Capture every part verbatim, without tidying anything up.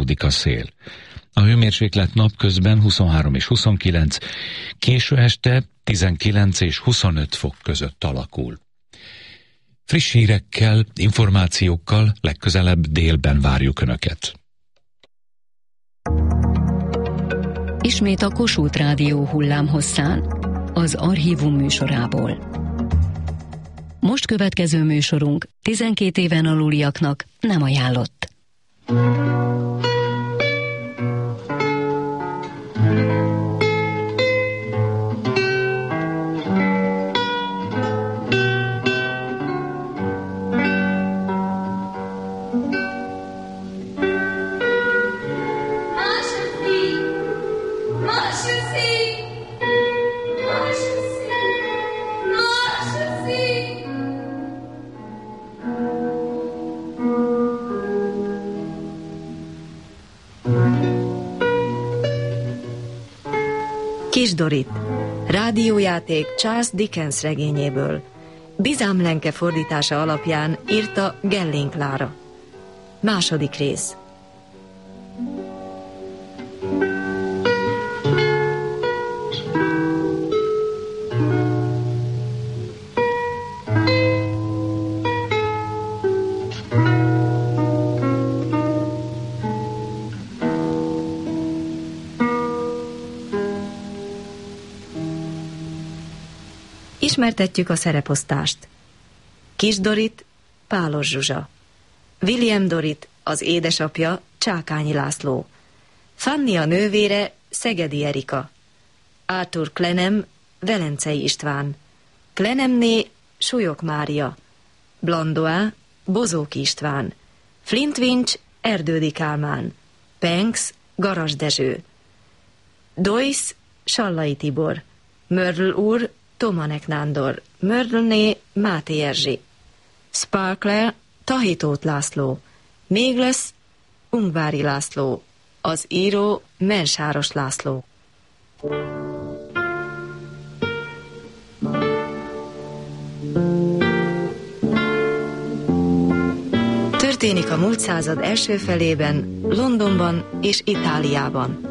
uralkodik a szél. A hőmérséklet napközben huszonhárom és huszonkilenc, késő este tizenkilenc és huszonöt fok között alakul. Friss hírekkel, információkkal legközelebb délben várjuk Önöket. Ismét a Kossuth Rádió hullámhosszán, az Archívum műsorából. Most következő műsorunk tizenkét éven aluliaknak nem ajánlott. Kis Dorit, rádiójáték Charles Dickens regényéből. Bizám Lenke fordítása alapján írta Gelling Klára. Második rész. Ismertetjük a szereposztást. Kis Dorit, Pálos Zsuzsa. William Dorit, az édesapja, Csákányi László. Fanny a nővére, Szegedi Erika. Arthur Klenem, Velencei István. Klenemné, Súlyok Mária. Blandois, Bozóki István. Flintwinch, Erdődi Kálmán. Panks, Garas Dezső. Doyce, Sallai Tibor. Mörl úr, Tomanek Nándor, Mördlné, Máté Erzsi. Sparkler, Tahitót László. Még lesz Ungvári László. Az író Mensáros László. Történik a múlt század első felében, Londonban és Itáliában.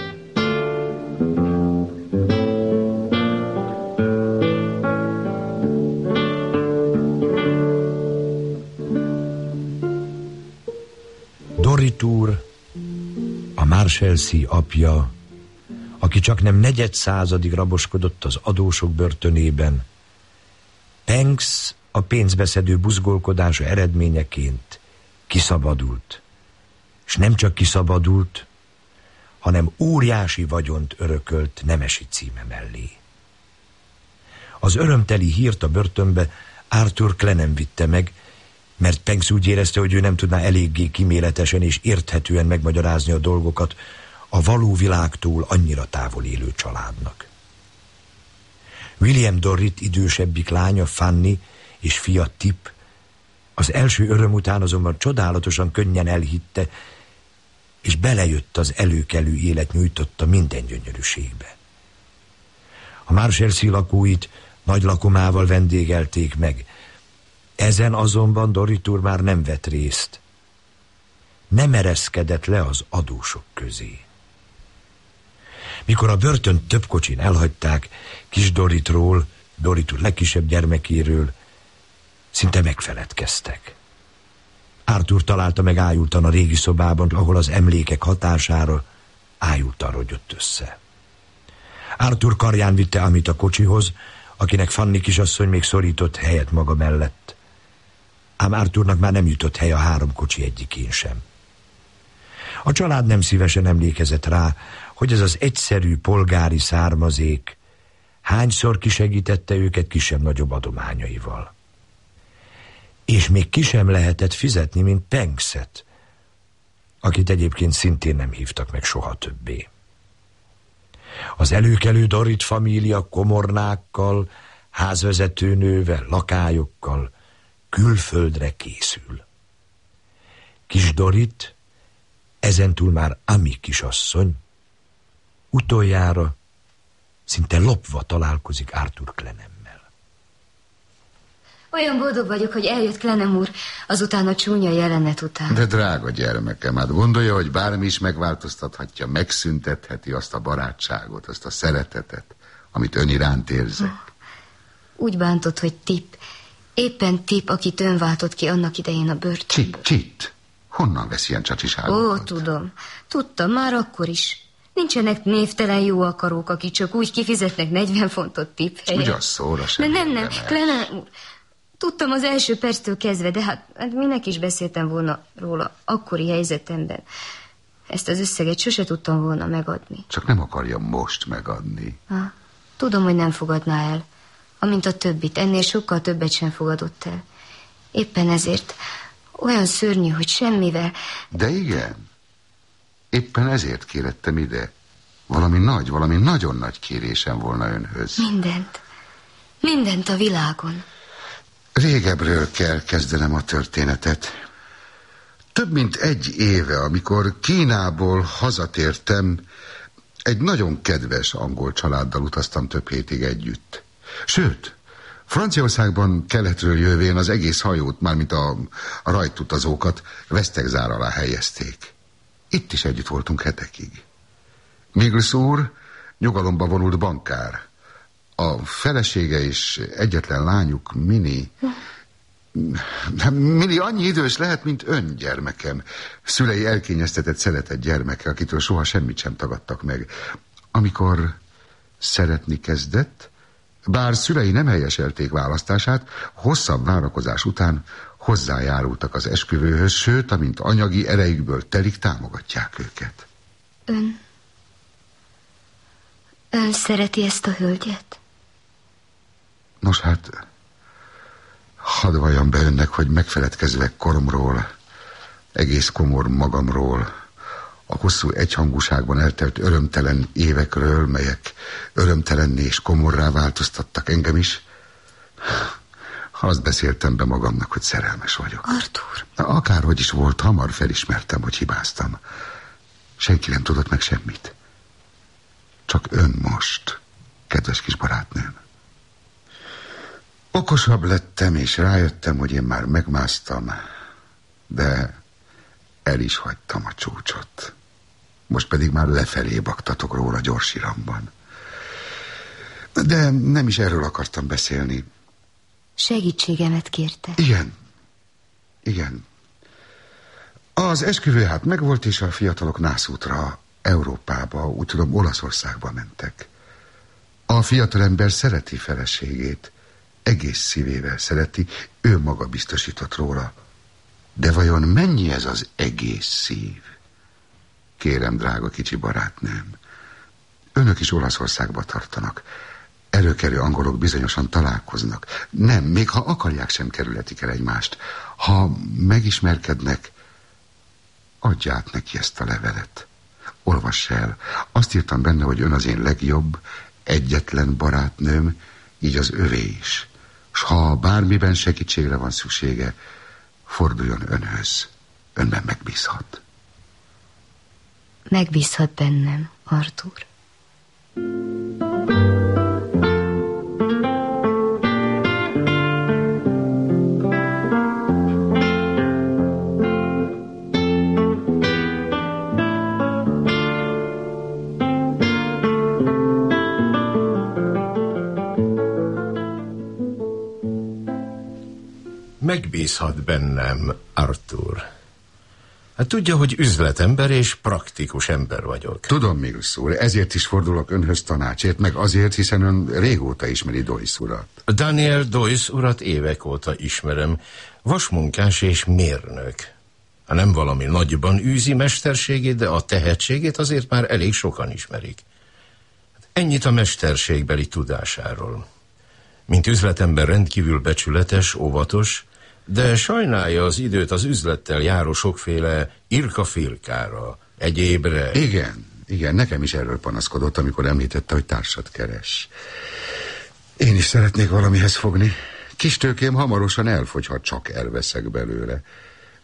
Dorit úr, a Marshalsea apja, aki csak nem negyed századig raboskodott az adósok börtönében, Panks a pénzbeszedő buzgolkodása eredményeként kiszabadult. És nem csak kiszabadult, hanem óriási vagyont örökölt nemesi címe mellé. Az örömteli hírt a börtönbe Arthur Klenem vitte meg, mert Panks úgy érezte, hogy ő nem tudná eléggé kíméletesen és érthetően megmagyarázni a dolgokat a való világtól annyira távol élő családnak. William Dorit idősebbik lánya, Fanny, és fia Tip az első öröm után azonban csodálatosan könnyen elhitte, és belejött az előkelő élet nyújtotta minden gyönyörűségbe. A Marshalsea lakóit nagy lakomával vendégelték meg. Ezen azonban Dorit úr már nem vett részt. Nem ereszkedett le az adósok közé. Mikor a börtönt több kocsin elhagyták, kis Doritról, Dorit úr legkisebb gyermekéről, szinte megfeledkeztek. Arthur találta meg ájultan a régi szobában, ahol az emlékek hatására ájultan rogyott össze. Arthur karján vitte Amit a kocsihoz, akinek Fanny kisasszony még szorított helyet maga mellett. Ám Arthurnak már nem jutott hely a három kocsi egyikén sem. A család nem szívesen emlékezett rá, hogy ez az egyszerű polgári származék hányszor kisegítette őket kisebb-nagyobb adományaival. És még ki sem lehetett fizetni, mint Pankset, akit egyébként szintén nem hívtak meg soha többé. Az előkelő Dorit família komornákkal, házvezetőnővel, lakályokkal külföldre készül. Kis Dorit, ezentúl már Ami kisasszony, utoljára szinte lopva találkozik Arthur Clenemmel. Olyan boldog vagyok, hogy eljött Klenem úr azután a csúnya jelenet után. De drága gyermekem, hát gondolja, hogy bármi is megváltoztathatja, megszüntetheti azt a barátságot, azt a szeretetet, amit ön iránt érzek. Oh, úgy bántott, hogy Tip, éppen Tip, akit ön váltott ki annak idején a börtönből. Csit, Csit. Honnan vesz ilyen csacsiságokat? Ó, tudom. Tudtam, már akkor is. Nincsenek névtelen jó akarók, akik csak úgy kifizetnek negyven fontot Tip helyett. Ugye az szóra sem. De nem, nem, Klenem úr. Tudtam az első perctől kezdve, de hát, hát minek is beszéltem volna róla akkori helyzetemben. Ezt az összeget sose tudtam volna megadni. Csak nem akarja most megadni. Ha, tudom, hogy nem fogadná el. Amint a többit, ennél sokkal többet sem fogadott el. Éppen ezért olyan szörnyű, hogy semmivel... De igen. Éppen ezért kérettem ide. Valami nagy, valami nagyon nagy kérésem volna önhöz. Mindent. Mindent a világon. Régebről kell kezdenem a történetet. Több mint egy éve, amikor Kínából hazatértem, egy nagyon kedves angol családdal utaztam több hétig együtt. Sőt, Franciaországban keletről jövén az egész hajót, mármint a, a rajtutazókat vesztegzár alá helyezték. Itt is együtt voltunk hetekig. Miglis úr nyugalomba vonult bankár. A felesége és egyetlen lányuk, Mini... Mini annyi idős lehet, mint ön, gyermekem. Szülei elkényeztetett, szeretett gyermeke, akitől soha semmit sem tagadtak meg. Amikor szeretni kezdett, bár szülei nem helyeselték választását, hosszabb várakozás után hozzájárultak az esküvőhöz, sőt, amint anyagi erejükből telik, támogatják őket. Ön... Ön szereti ezt a hölgyet? Nos hát, hadd valljam be önnek, hogy megfeledkezve koromról, egész komor magamról, a hosszú egyhangúságban eltelt örömtelen évekről, melyek örömtelenné és komorrá változtattak engem is, azt beszéltem be magamnak, hogy szerelmes vagyok. Arthur! Akárhogy is volt, hamar felismertem, hogy hibáztam. Senki nem tudott meg semmit. Csak ön most, kedves kis barátnőm. Okosabb lettem, és rájöttem, hogy én már megmásztam, de el is hagytam a csúcsot. Most pedig már lefelé baktatok róla gyors iramban. De nem is erről akartam beszélni. Segítségemet kérte. Igen. Igen. Az esküvő hát megvolt, és a fiatalok nászútra, Európába, úgy tudom, Olaszországba mentek. A fiatalember szereti feleségét, egész szívével szereti, ő maga biztosított róla. De vajon mennyi ez az egész szív? Kérem, drága kicsi barátnőm, önök is Olaszországba tartanak. Előkerül angolok bizonyosan találkoznak. Nem, még ha akarják, sem kerülhetik el egymást. Ha megismerkednek, adj át neki ezt a levelet. Olvass el. Azt írtam benne, hogy ön az én legjobb, egyetlen barátnőm, így az övé is. S ha bármiben segítségre van szüksége, forduljon önhöz. Önben megbízhat. Megbízhat bennem, Arthur. Megbízhat bennem, Arthur. Hát tudja, hogy üzletember és praktikus ember vagyok. Tudom, Miglis úr, ezért is fordulok önhöz tanácsért, meg azért, hiszen ön régóta ismeri Doyce urat. Daniel Doyce urat évek óta ismerem. Vasmunkás és mérnök. Ha nem valami nagyban űzi mesterségét, de a tehetségét azért már elég sokan ismerik. Ennyit a mesterségbeli tudásáról. Mint üzletember rendkívül becsületes, óvatos, de sajnálja az időt az üzlettel járó sokféle irka-firkára, egyébre. Igen, igen, nekem is erről panaszkodott, amikor említette, hogy társat keres. Én is szeretnék valamihez fogni. Kis tőkém hamarosan elfogy, ha csak elveszek belőle.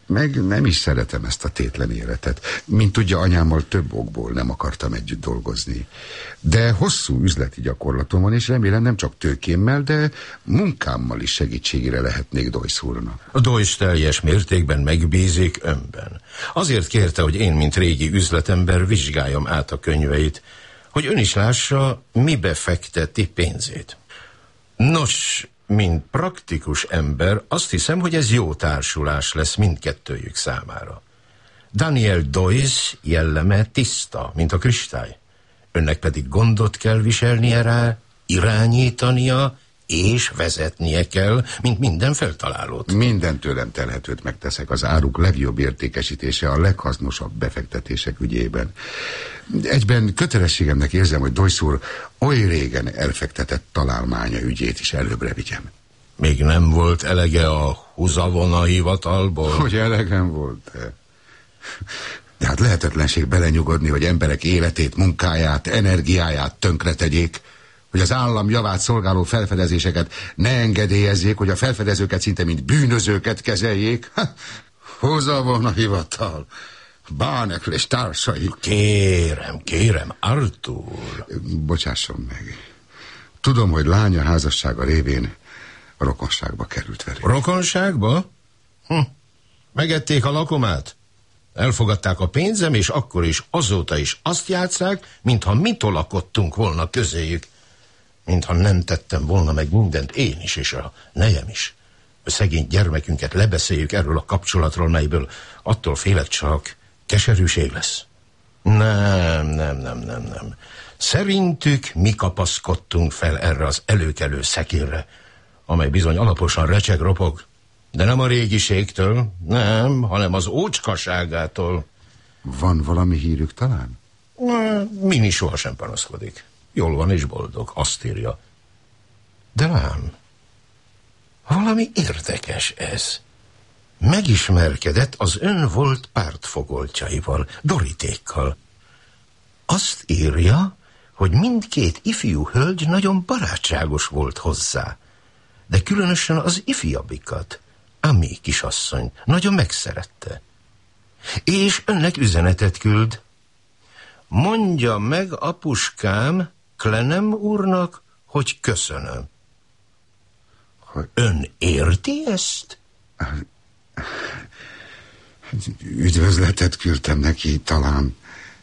Meg nem is szeretem ezt a tétlen életet. Mint tudja, anyámmal több okból nem akartam együtt dolgozni. De hosszú üzleti gyakorlatom van, és remélem nem csak tőkémmel, de munkámmal is segítségére lehetnék Doyce úrnak. A Doyce teljes mértékben megbízik önben. Azért kérte, hogy én, mint régi üzletember, vizsgáljam át a könyveit, hogy ön is lássa, mibe fekteti pénzét. Nos, mint praktikus ember, azt hiszem, hogy ez jó társulás lesz mindkettőjük számára. Daniel Doyce jelleme tiszta, mint a kristály. Önnek pedig gondot kell viselnie rá, irányítania, és vezetnie kell, mint minden feltalálót. Minden tőlem telhetőt megteszek az áruk legjobb értékesítése a leghasznosabb befektetések ügyében. Egyben kötelességemnek érzem, hogy Doyce úr oly régen elfektetett találmánya ügyét is előbbre vigyem. Még nem volt elege a húzavona hivatalból? Hogy elegem volt? De hát lehetetlenség belenyugodni, hogy emberek életét, munkáját, energiáját tönkretegyék, hogy az állam javát szolgáló felfedezéseket ne engedélyezzék, hogy a felfedezőket szinte mint bűnözőket kezeljék. Húzavona hivatal, Barnacle és társai. Kérem, kérem, Arthur. Bocsásson meg. Tudom, hogy lánya házassága révén a rokonságba került velük. Rokonságba? Hm. Megették a lakomát? Elfogadták a pénzem, és akkor is azóta is azt játsszák, mintha mi tolakodtunk volna közéjük. Mintha nem tettem volna meg mindent én is, és a nejem is. A szegény gyermekünket lebeszéljük erről a kapcsolatról, melyből attól félek csak keserűség lesz. Nem, nem, nem, nem, nem. Szerintük mi kapaszkodtunk fel erre az előkelő szekérre, amely bizony alaposan recseg ropog, de nem a régiségtől, nem, hanem az ócskaságától. Van valami hírük talán? Mini sohasem panaszkodik. Jól van és boldog, azt írja. De lám, valami érdekes ez. Megismerkedett az ön volt pártfogoltjaival, Doritékkal. Azt írja, hogy mindkét ifjú hölgy nagyon barátságos volt hozzá, de különösen az ifjabbikat, Ami kisasszony, nagyon megszerette. És önnek üzenetet küld. Mondja meg, apuskám, Klenem úrnak, hogy köszönöm. Hogy... Ön érti ezt? Üdvözletet küldtem neki, talán.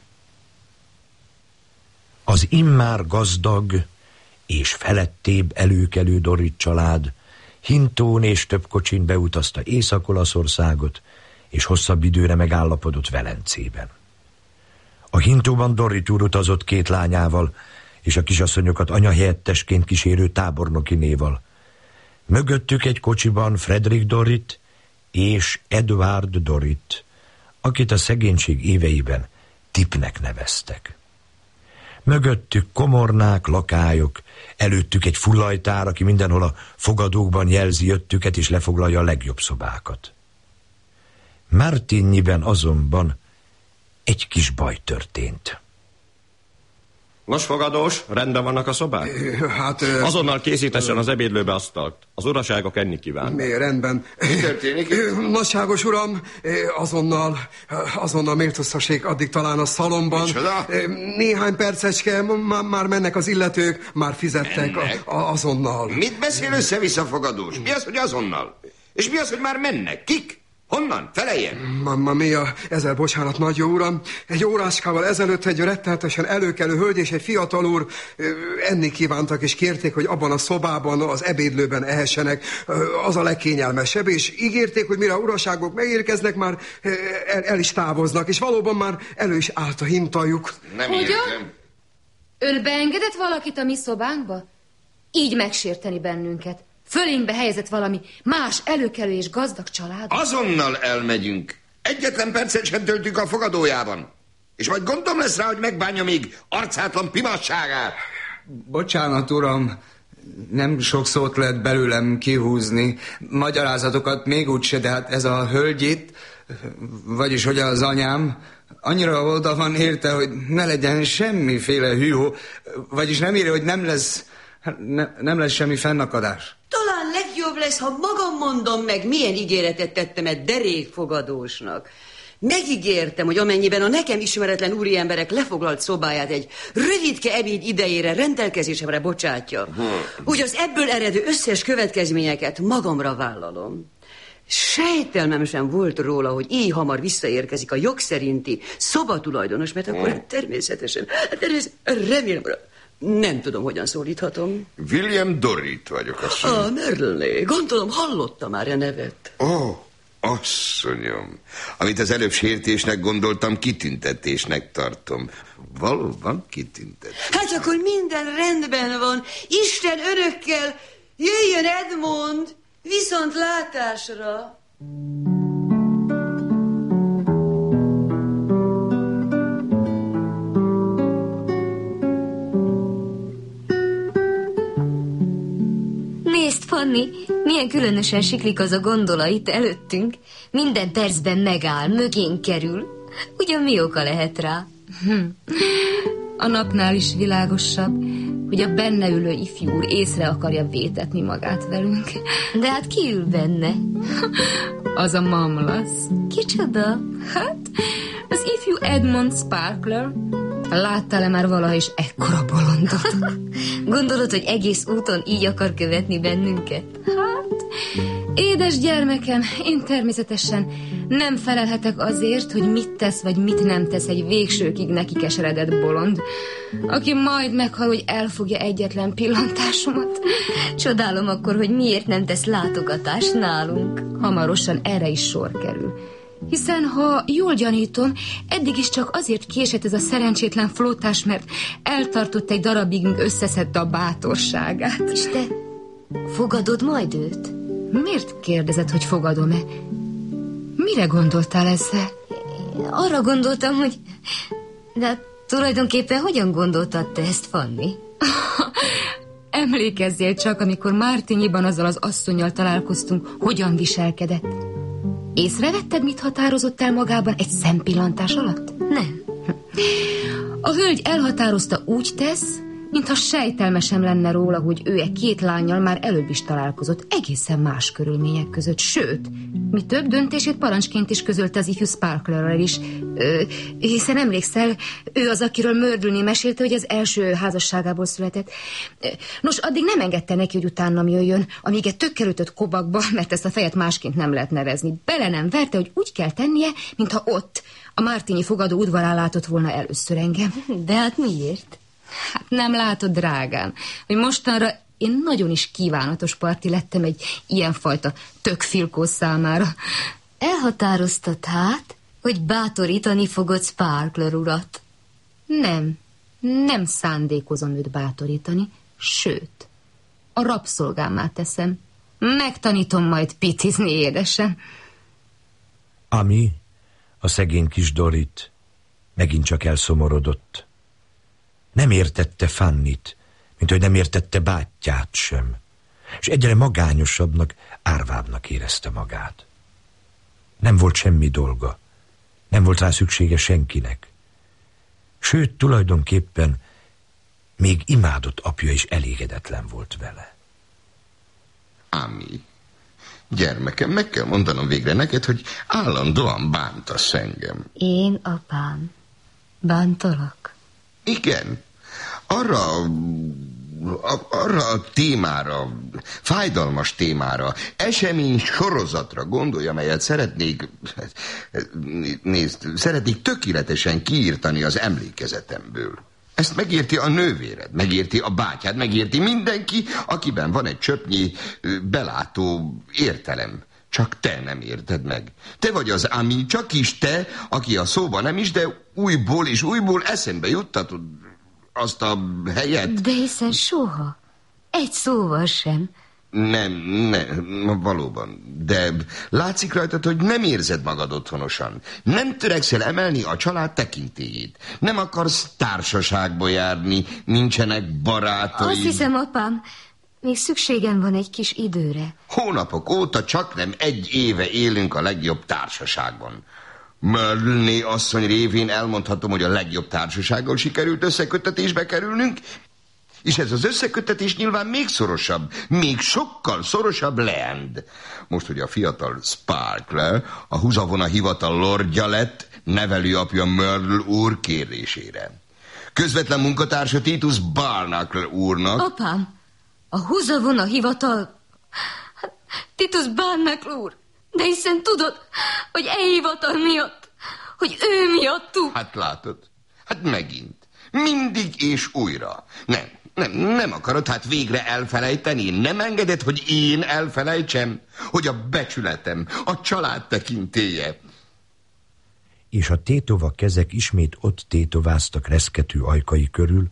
Az immár gazdag és felettébb előkelő Dorit család hintón és több kocsin beutazta Észak-Olaszországot, és hosszabb időre megállapodott Velencében. A hintóban Dorit úr utazott két lányával, és a kisasszonyokat anyahelyettesként kísérő tábornoki néval. Mögöttük egy kocsiban Frederick Dorit és Edward Dorit, akit a szegénység éveiben Tipnek neveztek. Mögöttük komornák, lakályok, előttük egy fullajtár, aki mindenhol a fogadókban jelzi jöttüket és lefoglalja a legjobb szobákat. Martignyben azonban egy kis baj történt. Nos, fogadós, rendben vannak a szobák? Hát... Azonnal készítessen az ebédlőbe asztalt. Az uraságok enni kíván. Mi, rendben. Mi történik? Nagyságos uram, azonnal, azonnal méltóztassék addig talán a szalomban. Micsoda? Néhány percecske, már, már mennek az illetők, már fizettek a, a, azonnal. Mit beszél össze-vissza, fogadós? Mi az, hogy azonnal? És mi az, hogy már mennek? Kik? Honnan? Feleljen! Mamma mia, ezer bocsánat, nagy jó uram. Egy óráskával ezelőtt egy rettenetesen előkelő hölgy és egy fiatal úr enni kívántak, és kérték, hogy abban a szobában, az ebédlőben ehessenek. Az a legkényelmesebb, és ígérték, hogy mire a uraságok megérkeznek, már el, el is távoznak, és valóban már elő is állt a hintajuk. Nem értem. Ön beengedett valakit a mi szobánkba? Így megsérteni bennünket. Fölénkbe helyezett valami más előkelő és gazdag család. Azonnal elmegyünk. Egyetlen percet sem töltünk a fogadójában. És majd gondom lesz rá, hogy megbánja még arcátlan pimasságát. Bocsánat, uram, nem sok szót lehet belőlem kihúzni. Magyarázatokat még úgyse, de hát ez a hölgy itt, vagyis hogy az anyám, annyira oda van érte, hogy ne legyen semmiféle hűhó, vagyis nem írja, hogy nem lesz, ne, nem lesz semmi fennakadás. Talán legjobb jobb lesz, ha magam mondom meg, milyen ígéretet tettem egy derékfogadósnak. Megígértem, hogy amennyiben a nekem ismeretlen úriemberek lefoglalt szobáját egy rövidke ebéd idejére rendelkezésemre bocsátja, úgy az ebből eredő összes következményeket magamra vállalom. Sejtelmem sem volt róla, hogy így hamar visszaérkezik a jogszerinti szobatulajdonos, mert akkor természetesen, természetesen remélem, nem tudom, hogyan szólíthatom. William Dorrit vagyok, asszony. Ah, Merlné, gondolom hallotta már a nevet. Ó, oh, asszonyom, amit az előbb sértésnek gondoltam, kitüntetésnek tartom. Valóban kitüntetés. Hát akkor minden rendben van. Isten önökkel, jöjjön Edmond, viszont látásra. Nézd, Fanny, milyen különösen siklik az a gondola itt előttünk. Minden percben megáll, mögénk kerül. Ugyan mi oka lehet rá? Hm. A napnál is világosabb, hogy a benne ülő ifjú úr észre akarja vétetni magát velünk. De hát ki ül benne? Az a mamlasz. Kicsoda? Hát, az ifjú Edmond Sparkler. Láttál-e már valaha is ekkora bolondot? Gondolod, hogy egész úton így akar követni bennünket? Hát, édes gyermekem, én természetesen nem felelhetek azért, hogy mit tesz vagy mit nem tesz egy végsőkig neki keseredett bolond, aki majd meghal, hogy elfogja egyetlen pillantásomat. Csodálom akkor, hogy miért nem tesz látogatást nálunk. Hamarosan erre is sor kerül. Hiszen, ha jól gyanítom, eddig is csak azért késett ez a szerencsétlen flótás, mert eltartott egy darabig, míg összeszedte a bátorságát. És te fogadod majd őt? Miért kérdezed, hogy fogadom-e? Mire gondoltál ezzel? Arra gondoltam, hogy... De tulajdonképpen hogyan gondoltad te ezt, Fanny? Emlékezzél csak, amikor Martignyban azzal az asszonnyal találkoztunk, hogyan viselkedett. Észrevetted, mit határozott el magában egy szempillantás alatt? Nem. A hölgy elhatározta, úgy tesz, mintha sejtelme sem lenne róla, hogy ő e két lánnyal már előbb is találkozott, egészen más körülmények között. Sőt, mi több döntését parancsként is közölte az ifjú Sparklerrel is, ö, hiszen emlékszel, ő az, akiről Mördülné mesélte, hogy az első házasságából született. Nos, addig nem engedte neki, hogy utánam jöjjön, amíg egy tökkel ütött kobakba, mert ezt a fejet másként nem lehet nevezni. Bele nem verte, hogy úgy kell tennie, mintha ott, a Martigny fogadó udvarán látott volna először engem. De hát miért? Hát nem látod, drágám, hogy mostanra én nagyon is kívánatos parti lettem egy ilyenfajta tökfilkó számára. Elhatároztad hát, hogy bátorítani fogod Sparkler urat? Nem, nem szándékozom őt bátorítani, sőt, a rabszolgámmá teszem. Megtanítom majd picizni, édesem. Ami, a szegény kis Dorrit, megint csak elszomorodott. Nem értette Fannyt, mint hogy nem értette bátyját sem, és egyre magányosabbnak, árvábbnak érezte magát. Nem volt semmi dolga, nem volt rá szüksége senkinek. Sőt, tulajdonképpen még imádott apja is elégedetlen volt vele. Ami, gyermekem, meg kell mondanom végre neked, hogy állandóan bántasz engem. Én, apám, bántalak? Igen, arra, a, arra a témára, fájdalmas témára, esemény sorozatra gondolj, amelyet szeretnék, nézd, szeretnék tökéletesen kiírtani az emlékezetemből. Ezt megérti a nővéred, megérti a bátyád, megérti mindenki, akiben van egy csöpnyi belátó értelem. Csak te nem érted meg. Te vagy az Ami, csak is te, aki a szóba nem is, de újból és újból eszembe juttatod azt a helyet. De hiszen soha. Egy szóval sem. Nem, nem, valóban. De látszik rajtad, hogy nem érzed magad otthonosan. Nem törekszel emelni a család tekintélyét. Nem akarsz társaságba járni, nincsenek barátaid. Azt hiszem, apám, még szükségem van egy kis időre. Hónapok óta csak nem egy éve élünk a legjobb társaságban. Merlné asszony révén elmondhatom, hogy a legjobb társasággal sikerült összeköttetésbe kerülnünk, És ez az összeköttetés nyilván még szorosabb, még sokkal szorosabb leend. Most, hogy a fiatal Sparkler a húzavona hivatal lordja lett, nevelőapja Myrtle úr kérésére. Közvetlen munkatársa Titus Barnacle úrnak... Apám, a húzavona hivatal... Titus Barnacle úr, de hiszen tudod, hogy e hivatal miatt, hogy ő miattuk... Hát látod, hát megint. Mindig és újra. Nem, nem, nem akarod hát végre elfelejteni? Nem engeded, hogy én elfelejtsem? Hogy a becsületem, a család tekintélye. És a tétova kezek ismét ott tétováztak reszkető ajkai körül,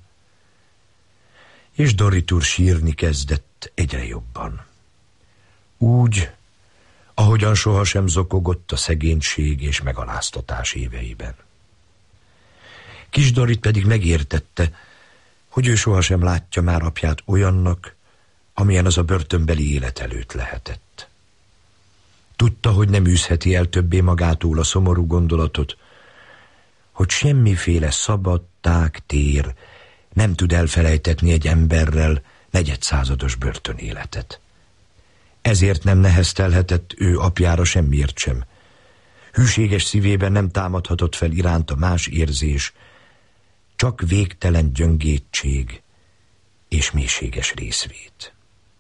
és Dorrit úr sírni kezdett egyre jobban. Úgy, ahogyan sohasem zokogott a szegénység és megaláztatás éveiben. Kis Dorrit pedig megértette, hogy ő sohasem látja már apját olyannak, amilyen az a börtönbeli élet előtt lehetett. Tudta, hogy nem űzheti el többé magától a szomorú gondolatot, hogy semmiféle szabad, tág tér nem tud elfelejtetni egy emberrel negyedszázados börtönéletet. Ezért nem neheztelhetett ő apjára semmiért sem. Hűséges szívében nem támadhatott fel iránta más érzés, csak végtelen gyöngétség és mélységes részvét.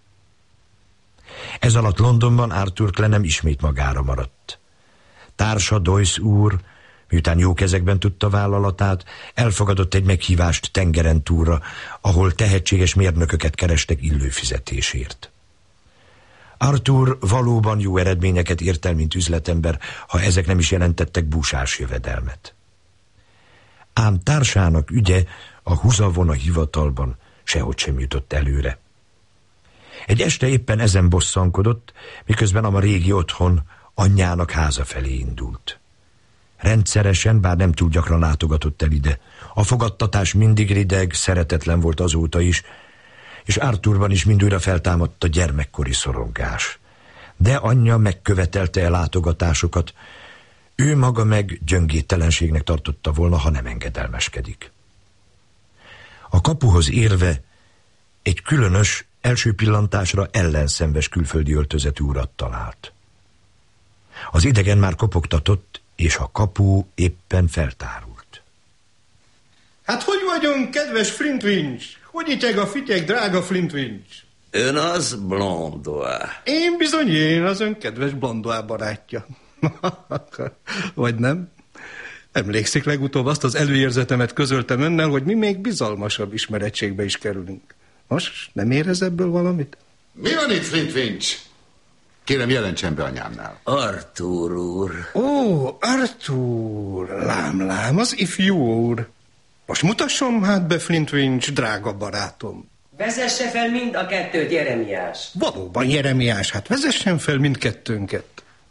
Ez alatt Londonban Arthur Clenham ismét magára maradt. Társa Doyce úr, miután jó kezekben tudta vállalatát, elfogadott egy meghívást tengeren túlra, ahol tehetséges mérnököket kerestek illő fizetésért. Arthur valóban jó eredményeket ért el, mint üzletember, ha ezek nem is jelentettek búsás jövedelmet. Ám társának ügye a húzavona hivatalban sehogy sem jutott előre. Egy este éppen ezen bosszankodott, miközben a régi otthon anyjának háza felé indult. Rendszeresen, bár nem túl gyakran látogatott el ide. A fogadtatás mindig rideg, szeretetlen volt azóta is, és Arthurban is mindújra feltámadt a gyermekkori szorongás. De anyja megkövetelte el látogatásokat, ő maga meg gyöngéttelenségnek tartotta volna, ha nem engedelmeskedik. A kapuhoz érve egy különös, első pillantásra ellenszenves külföldi öltözetű urat talált. Az idegen már kopogtatott, és a kapu éppen feltárult. Hát hogy vagyunk, kedves Flintwinch? Hogy ityeg a fityeg, drága Flintwinch? Ön az Blondois. Én bizony én, az ön kedves Blondois barátja. Vagy nem? Emlékszik, legutóbb azt az előérzetemet közöltem önnel, hogy mi még bizalmasabb ismerettségbe is kerülünk. Most nem érez ebből valamit? Mi van itt, Flintwinch? Kérem, jelentsen be anyámnál. Arthur úr. Ó, Arthur, lám, lám, az ifjú úr. Most mutasson hát be, Flintwinch, drága barátom. Vezesse fel mind a kettőt, Jeremiás. Valóban, Jeremiás, hát vezessen fel mindkettőnket.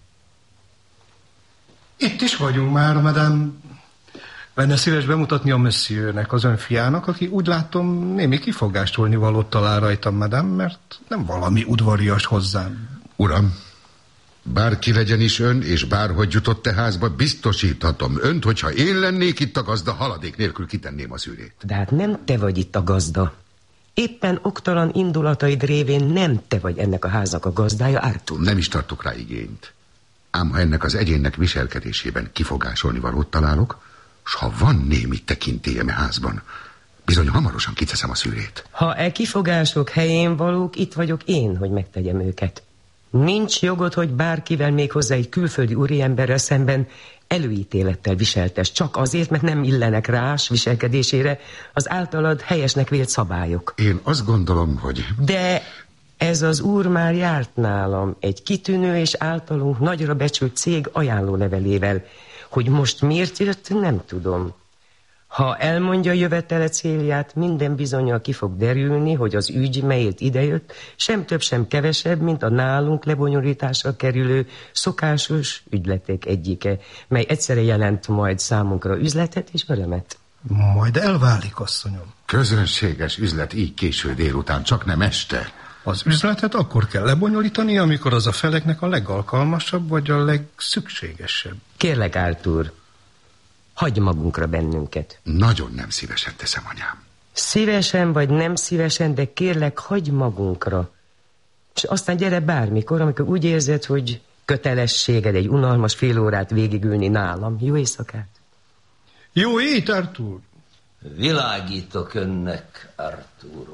Itt is vagyunk már, madám. Lenne szíves bemutatni a monsieur-nek, az ön fiának, aki úgy látom némi kifogástolni valót talál rajtam, madám, mert nem valami udvarias hozzám. Uram, bárki legyen is ön, és bárhogy jutott te házba, biztosíthatom önt, hogyha én lennék itt a gazda, haladék nélkül kitenném az ürét. De hát nem te vagy itt a gazda. Éppen oktalan indulataid révén nem te vagy ennek a háznak a gazdája, Arthur. Nem is tartok rá igényt. Ám ha ennek az egyénnek viselkedésében kifogásolni valót találok, s ha van némi tekintélye házban, bizony hamarosan kiteszem a szűrét. Ha e kifogások helyén valók, itt vagyok én, hogy megtegyem őket. Nincs jogod, hogy bárkivel, még hozzá egy külföldi úriemberrel szemben előítélettel viseltes, csak azért, mert nem illenek rás viselkedésére az általad helyesnek vélt szabályok. Én azt gondolom, hogy... De ez az úr már járt nálam egy kitűnő és általunk nagyra becsült cég ajánlólevelével. Hogy most miért jött, nem tudom. Ha elmondja jövetele célját, minden bizonnyal ki fog derülni, hogy az ügy, melyet idejött, sem több, sem kevesebb, mint a nálunk lebonyolításra kerülő szokásos ügyletek egyike, mely egyszerre jelent majd számunkra üzletet és örömet. Majd elválik, asszonyom. Közönséges üzlet így késő délután, csak nem este. Az üzletet akkor kell lebonyolítani, amikor az a feleknek a legalkalmasabb, vagy a legszükségesebb. Kérlek, Arthur, hagyj magunkra bennünket. Nagyon nem szívesen teszem, anyám. Szívesen vagy nem szívesen, de kérlek, hagyj magunkra. És aztán gyere bármikor, amikor úgy érzed, hogy kötelességed egy unalmas fél órát végigülni nálam. Jó éjszakát! Jó ét, Artúr! Világítok önnek, Artúr.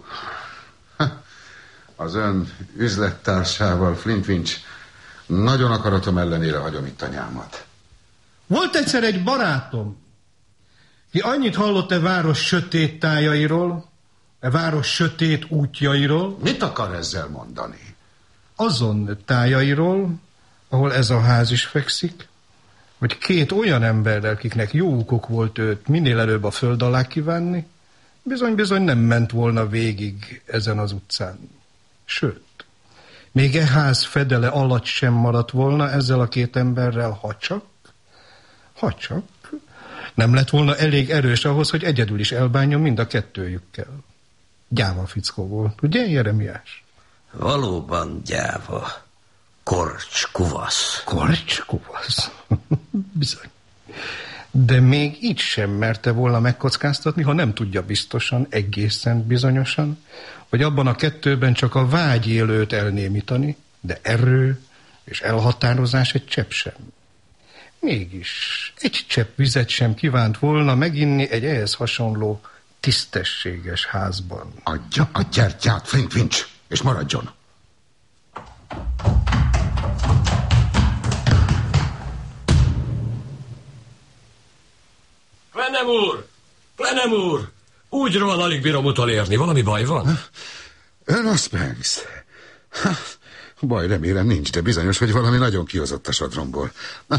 Az ön üzlettársával, Flintwinch, nagyon akaratom ellenére hagyom itt anyámat. Volt egyszer egy barátom, ki annyit hallott e város sötét tájairól, e város sötét útjairól. Mit akar ezzel mondani? Azon tájairól, ahol ez a ház is fekszik, hogy két olyan emberrel, akiknek jó okok volt őt minél előbb a föld alá kívánni, bizony-bizony nem ment volna végig ezen az utcán. Sőt, még e ház fedele alatt sem maradt volna ezzel a két emberrel, ha csak, ha csak nem lett volna elég erős ahhoz, hogy egyedül is elbánjon mind a kettőjükkel. Gyáva fickó volt, ugye, Jeremiás? Valóban gyáva. Korcs kuvasz. Korcs kuvasz? Bizony. De még így sem merte volna megkockáztatni, ha nem tudja biztosan, egészen bizonyosan, hogy abban a kettőben csak a vágy él őt elnémítani, de erő és elhatározás egy csepp sem. Mégis egy csepp vizet sem kívánt volna meginni egy ehhez hasonló tisztességes házban. Adja a gyertyát, Flintwinch, és maradjon. Clenem úr! Clenem úr! Úgy rohan, alig bírom utolérni. Valami baj van? Ön a Spanks. Baj, remélem nincs, de bizonyos, hogy valami nagyon kihozott a sodromból. Na,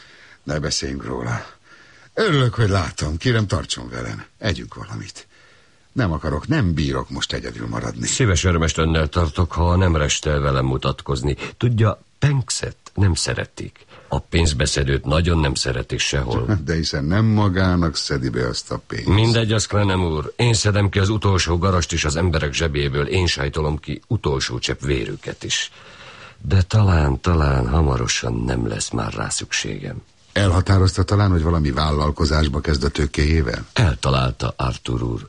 ne beszéljünk róla. Örülök, hogy látom. Kérem, tartson velem. Együnk valamit. Nem akarok, nem bírok most egyedül maradni. Szíves örömest önnel tartok, ha nem restel velem mutatkozni. Tudja, Pankset nem szeretik. A pénzbeszedőt nagyon nem szeretik sehol. De hiszen nem magának szedi be azt a pénzt. Mindegy, az, Clenem úr. Én szedem ki az utolsó garast is az emberek zsebéből. Én sajtolom ki utolsó csepp vérüket is. De talán, talán hamarosan nem lesz már rá szükségem. Elhatározta talán, hogy valami vállalkozásba kezd a tőkéjével? Eltalálta, Arthur úr.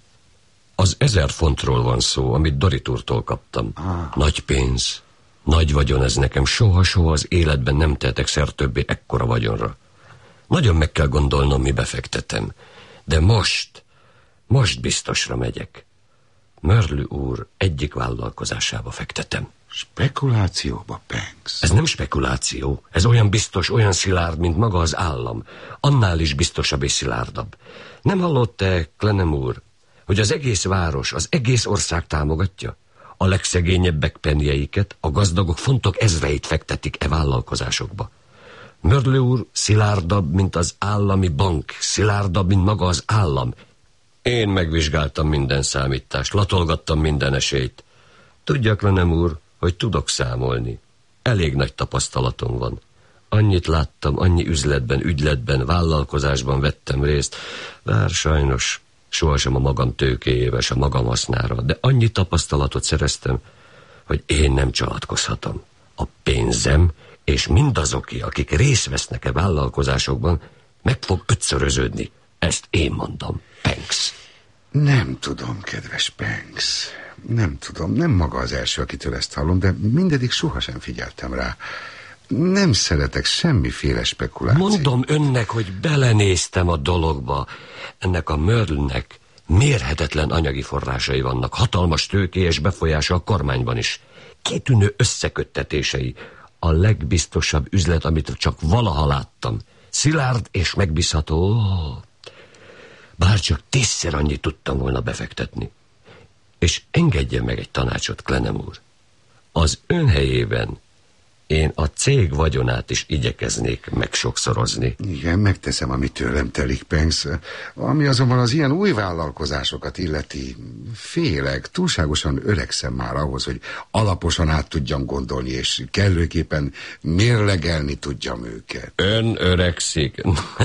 Az ezer fontról van szó, amit Dorit úrtól kaptam. Ah. Nagy pénz, nagy vagyon ez nekem. Soha-soha az életben nem tehetek szert többé ekkora vagyonra. Nagyon meg kell gondolnom, mi befektetem. De most, most biztosra megyek. Mörlü úr egyik vállalkozásába fektetem. Spekulációba, Banks? Ez nem spekuláció. Ez olyan biztos, olyan szilárd, mint maga az állam. Annál is biztosabb és szilárdabb. Nem hallott-e, Clenem úr, hogy az egész város, az egész ország támogatja? A legszegényebbek penjeiket, a gazdagok fontok ezreit fektetik e vállalkozásokba. Mörlő úr szilárdabb, mint az állami bank, szilárdabb, mint maga az állam. Én megvizsgáltam minden számítást, latolgattam minden esélyt. Tudja, Clenem úr, hogy tudok számolni. Elég nagy tapasztalatom van. Annyit láttam, annyi üzletben, ügyletben, vállalkozásban vettem részt, bár sajnos sohasem a magam tőkéjével, a magam hasznára, de annyi tapasztalatot szereztem, hogy én nem csalatkozhatom. A pénzem és mindazoké, akik részt vesznek-e vállalkozásokban, meg fog ötszöröződni. Ezt én mondom, Banks. Nem tudom, kedves Banks. Nem tudom, nem maga az első, akitől ezt hallom, de mindedig sohasem figyeltem rá. Nem szeretek semmiféle spekulációt. Mondom önnek, hogy belenéztem a dologba. Ennek a Mörlnek mérhetetlen anyagi forrásai vannak, hatalmas tőké és befolyása a kormányban is. Kitűnő összeköttetései. A legbiztosabb üzlet, amit csak valaha láttam. Szilárd és megbízható. Bár csak tízszer annyit tudtam volna befektetni. És engedjen meg egy tanácsot, Clenem úr. Az ön helyében én a cég vagyonát is igyekeznék megsokszorozni. Igen, megteszem, amit tőlem telik, Banks. Ami azonban az ilyen új vállalkozásokat illeti, félek, túlságosan öregszem már ahhoz, hogy alaposan át tudjam gondolni, és kellőképpen mérlegelni tudjam őket. Ön öregszik?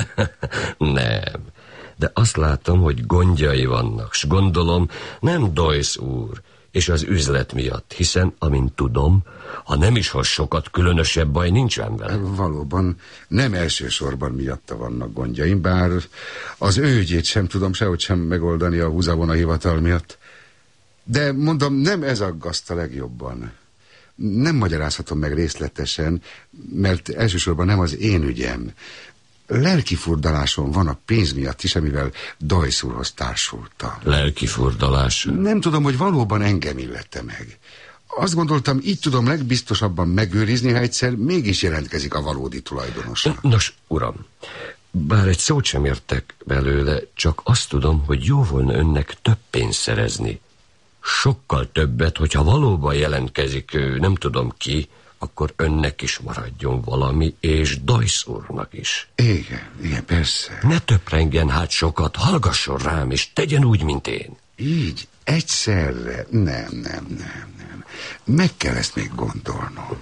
Nem. De azt látom, hogy gondjai vannak, s gondolom, nem Doyce úr, és az üzlet miatt, hiszen, amint tudom, ha nem is hoz sokat, különösebb baj nincsen vele. Valóban nem elsősorban miatta vannak gondjaim, bár az ő ügyét sem tudom sehogy sem megoldani a húzavona hivatal miatt. De mondom, nem ez aggaszt a legjobban. Nem magyarázhatom meg részletesen, mert elsősorban nem az én ügyem. Lelkifurdalásom van a pénz miatt is, amivel Dajsz úrhoz társultam. Lelkifurdalás? Nem tudom, hogy valóban engem illette meg. Azt gondoltam, így tudom legbiztosabban megőrizni, ha egyszer mégis jelentkezik a valódi tulajdonosa. Nos, uram, bár egy szót sem értek belőle, csak azt tudom, hogy jó volna önnek több pénzt szerezni. Sokkal többet, hogyha valóban jelentkezik, nem tudom ki, akkor önnek is maradjon valami, és Dajsz úrnak is. Igen, igen, persze. Ne töprengjen hát sokat, hallgasson rám, és tegyen úgy, mint én. Így, egyszerre? Nem, nem, nem, nem. Meg kell ezt még gondolnom.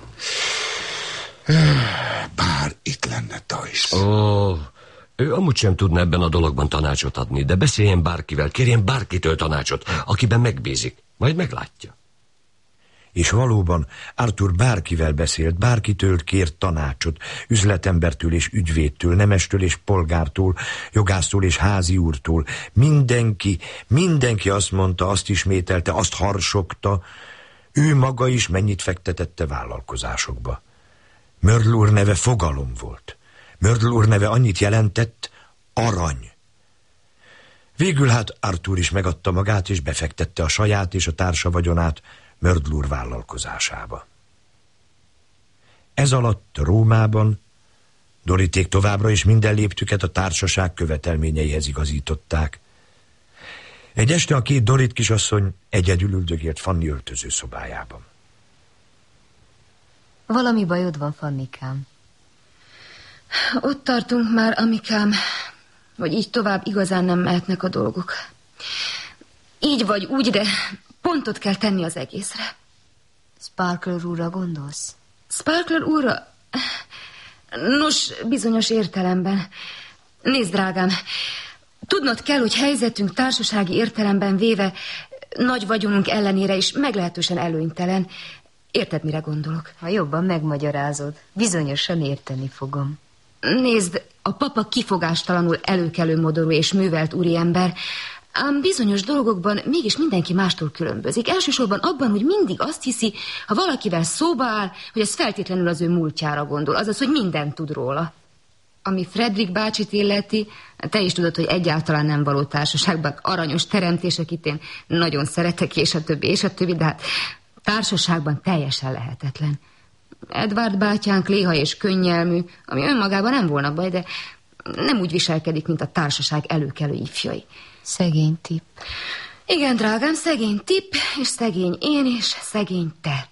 Bár itt lenne Dajsz. Ó, ő amúgy sem tudna ebben a dologban tanácsot adni, de beszéljen bárkivel, kérjen bárkitől tanácsot, akiben megbízik. Majd meglátja. És valóban Arthur bárkivel beszélt, bárkitől kért tanácsot, üzletembertől és ügyvédtől, nemestől és polgártól, jogásztól és házi úrtól. Mindenki, mindenki azt mondta, azt ismételte, azt harsogta, ő maga is mennyit fektetette vállalkozásokba. Mörl úr neve fogalom volt. Mörl úr neve annyit jelentett, arany. Végül hát Arthur is megadta magát, és befektette a saját és a társa vagyonát Mörl úr vállalkozásába. Ez alatt Rómában Doriték továbbra is minden léptüket a társaság követelményeihez igazították. Egy este a két Dorit kisasszony egyedül üldögélt Fanny öltöző szobájában. Valami bajod van, Fannikám? Ott tartunk már, amikám, hogy így tovább igazán nem mehetnek a dolgok. Így vagy úgy, de pontot kell tenni az egészre. Sparkler úrra gondolsz? Sparkler úrra? Nos, bizonyos értelemben. Nézd, drágám, tudnod kell, hogy helyzetünk társasági értelemben véve nagy vagyonunk ellenére is meglehetősen előnytelen. Érted, mire gondolok? Ha jobban megmagyarázod, bizonyosan érteni fogom. Nézd, a papa kifogástalanul előkelő modorú és művelt úriember, ám bizonyos dolgokban mégis mindenki mástól különbözik. Elsősorban abban, hogy mindig azt hiszi, ha valakivel szóba áll, hogy ez feltétlenül az ő múltjára gondol, azaz, hogy mindent tud róla. Ami Fredrik bácsit illeti, te is tudod, hogy egyáltalán nem való társaságban aranyos teremtés, akit én nagyon szeretek, és a többi, és a többi, de hát társaságban teljesen lehetetlen. Edward bátyánk léha és könnyelmű, ami önmagában nem volna baj, de nem úgy viselkedik, mint a társaság előkelő ifjai. Szegény Tip. Igen, drágám, szegény Tip, és szegény én, és szegény te.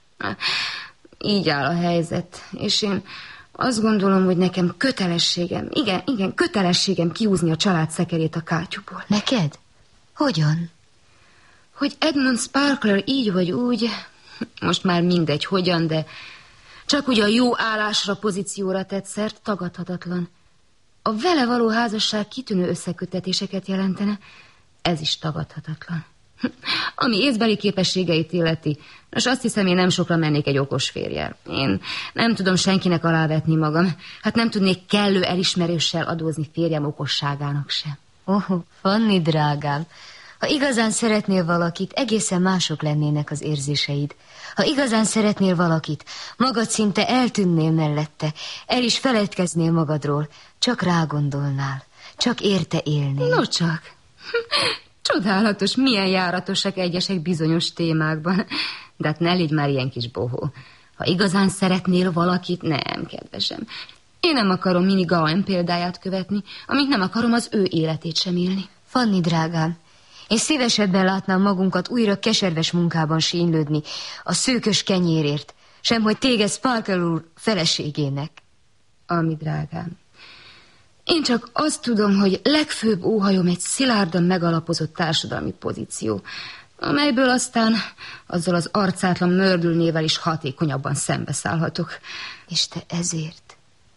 Így áll a helyzet, és én azt gondolom, hogy nekem kötelességem, igen, igen, kötelességem kihúzni a család szekerét a kátyúból. Neked? Hogyan? Hogy Edmund Sparkler így vagy úgy, most már mindegy hogyan, de csak úgy a jó állásra, pozícióra tett szert, tagadhatatlan. A vele való házasság kitűnő összeköttetéseket jelentene, ez is tagadhatatlan. Ami észbeli képességeit illeti, és azt hiszem, én nem sokra mennék egy okos férjel. Én nem tudom senkinek alávetni magam, hát nem tudnék kellő elismerőssel adózni férjem okosságának sem. Oh, Fanny drágám, ha igazán szeretnél valakit, egészen mások lennének az érzéseid. Ha igazán szeretnél valakit, magad szinte eltűnnél mellette, el is feledkeznél magadról, csak rágondolnál, csak érte élnél. No csak, csodálatos, milyen járatosak egyesek bizonyos témákban, de hát ne légy már ilyen kis bohó. Ha igazán szeretnél valakit, nem, kedvesem. Én nem akarom Minnie Gowan példáját követni, amíg nem akarom az ő életét sem élni. Fanny drágám, én szívesebben látnám magunkat újra keserves munkában sínylődni a szőkös kenyérért, sem hogy téged Sparkler úr feleségének. Ami drágám, én csak azt tudom, hogy legfőbb óhajom egy szilárdan megalapozott társadalmi pozíció, amelyből aztán azzal az arcátlan Mördülnével is hatékonyabban szembeszállhatok. És te ezért?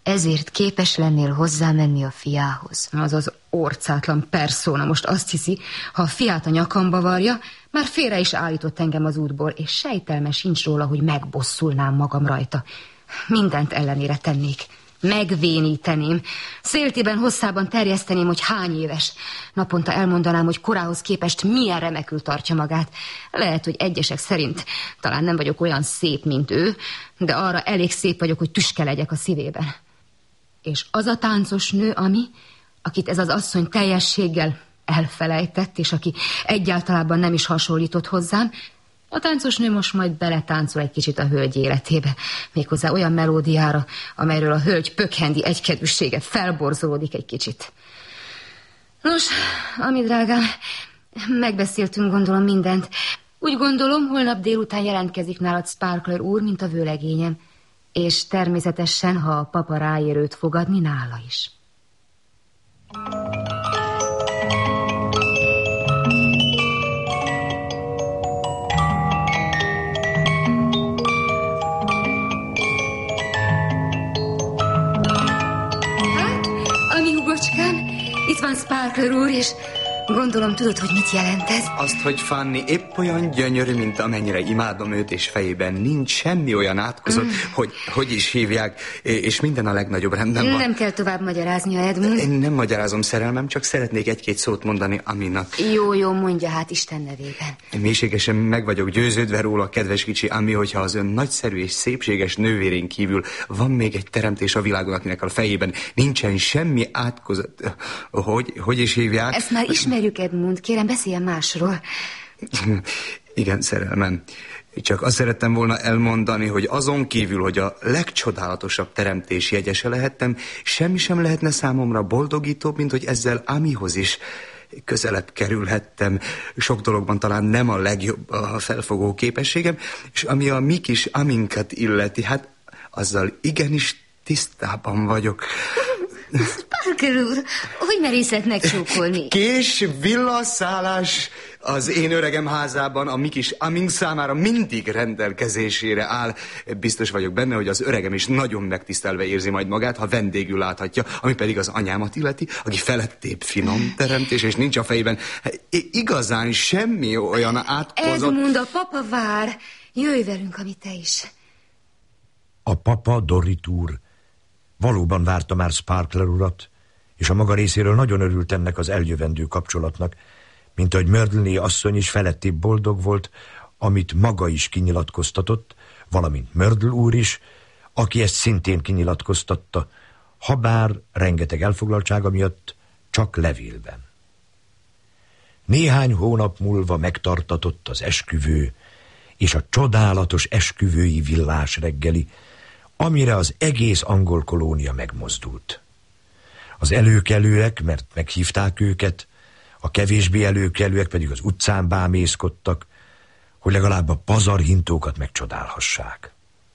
ezért képes lennél hozzámenni a fiához. Az az orcátlan perszóna most azt hiszi, ha a fiát a nyakamba varja, már félre is állított engem az útból, és sejtelme sincs róla, hogy megbosszulnám magam rajta. Mindent ellenére tennék. Megvéníteném. Széltében hosszában terjeszteném, hogy hány éves. Naponta elmondanám, hogy korához képest milyen remekül tartja magát. Lehet, hogy egyesek szerint talán nem vagyok olyan szép, mint ő, de arra elég szép vagyok, hogy tüske legyek a szívében. És az a táncos nő, ami, akit ez az asszony teljességgel elfelejtett, és aki egyáltalában nem is hasonlított hozzám, a táncos nő most majd beletáncol egy kicsit a hölgy életébe, méghozzá olyan melódiára, amelyről a hölgy pökhendi egykedvűsége felborzolódik egy kicsit. Nos, ami drágám, megbeszéltünk gondolom mindent. Úgy gondolom, holnap délután jelentkezik nálad Sparkler úr, mint a vőlegényem, és természetesen, ha a papa ráér őt fogadni, nála is. Itt van Sparkler úr, és gondolom tudod, hogy mit jelent ez? Azt, hogy Fanny épp olyan gyönyörű, mint amennyire imádom őt, és fejében nincs semmi olyan átkozott, mm. hogy hogy is hívják, és minden a legnagyobb rendben van. Nem kell tovább magyaráznia, Edmund. Én nem magyarázom, szerelmem, csak szeretnék egy-két szót mondani Aminak. Jó, jó, mondja hát Isten nevében. Mélységesen meg vagyok győződve róla, kedves kicsi Ami, hogyha az ön nagyszerű és szépséges nővérén kívül van még egy teremtés a világon, akinek a fejében nincsen semmi átkozott. Hogy, hogy is hívják? Ezt már ismerjük, Edmund. Kérem, beszéljen másról. Igen, szerelmem. Csak azt szerettem volna elmondani, hogy azon kívül, hogy a legcsodálatosabb teremtés jegyese lehettem, semmi sem lehetne számomra boldogítóbb, mint hogy ezzel Amihoz is közelebb kerülhettem. Sok dologban talán nem a legjobb a felfogó képességem, és ami a mi kis Aminkat illeti, hát azzal igenis tisztában vagyok. Sparkler úr, hogy merészed megcsókolni? Kés villaszállás az én öregem házában a mi kis Amink számára mindig rendelkezésére áll. Biztos vagyok benne, hogy az öregem is nagyon megtisztelve érzi majd magát, ha vendégül láthatja, ami pedig az anyámat illeti, aki felettébb finom teremtés, és nincs a fejében igazán semmi olyan átkozott... Edmund, a papa vár. Jöjj velünk, ami te is. A papa, Dorit úr, valóban várta már Sparkler urat, és a maga részéről nagyon örült ennek az eljövendő kapcsolatnak, mint ahogy Myrtle asszony is felettébb boldog volt, amit maga is kinyilatkoztatott, valamint Myrtle úr is, aki ezt szintén kinyilatkoztatta, habár rengeteg elfoglaltsága miatt csak levélben. Néhány hónap múlva megtartatott az esküvő, és a csodálatos esküvői villás reggeli, amire az egész angol kolónia megmozdult. Az előkelőek, mert meghívták őket, a kevésbé előkelőek pedig az utcán bámészkodtak, hogy legalább a pazarhintókat megcsodálhassák.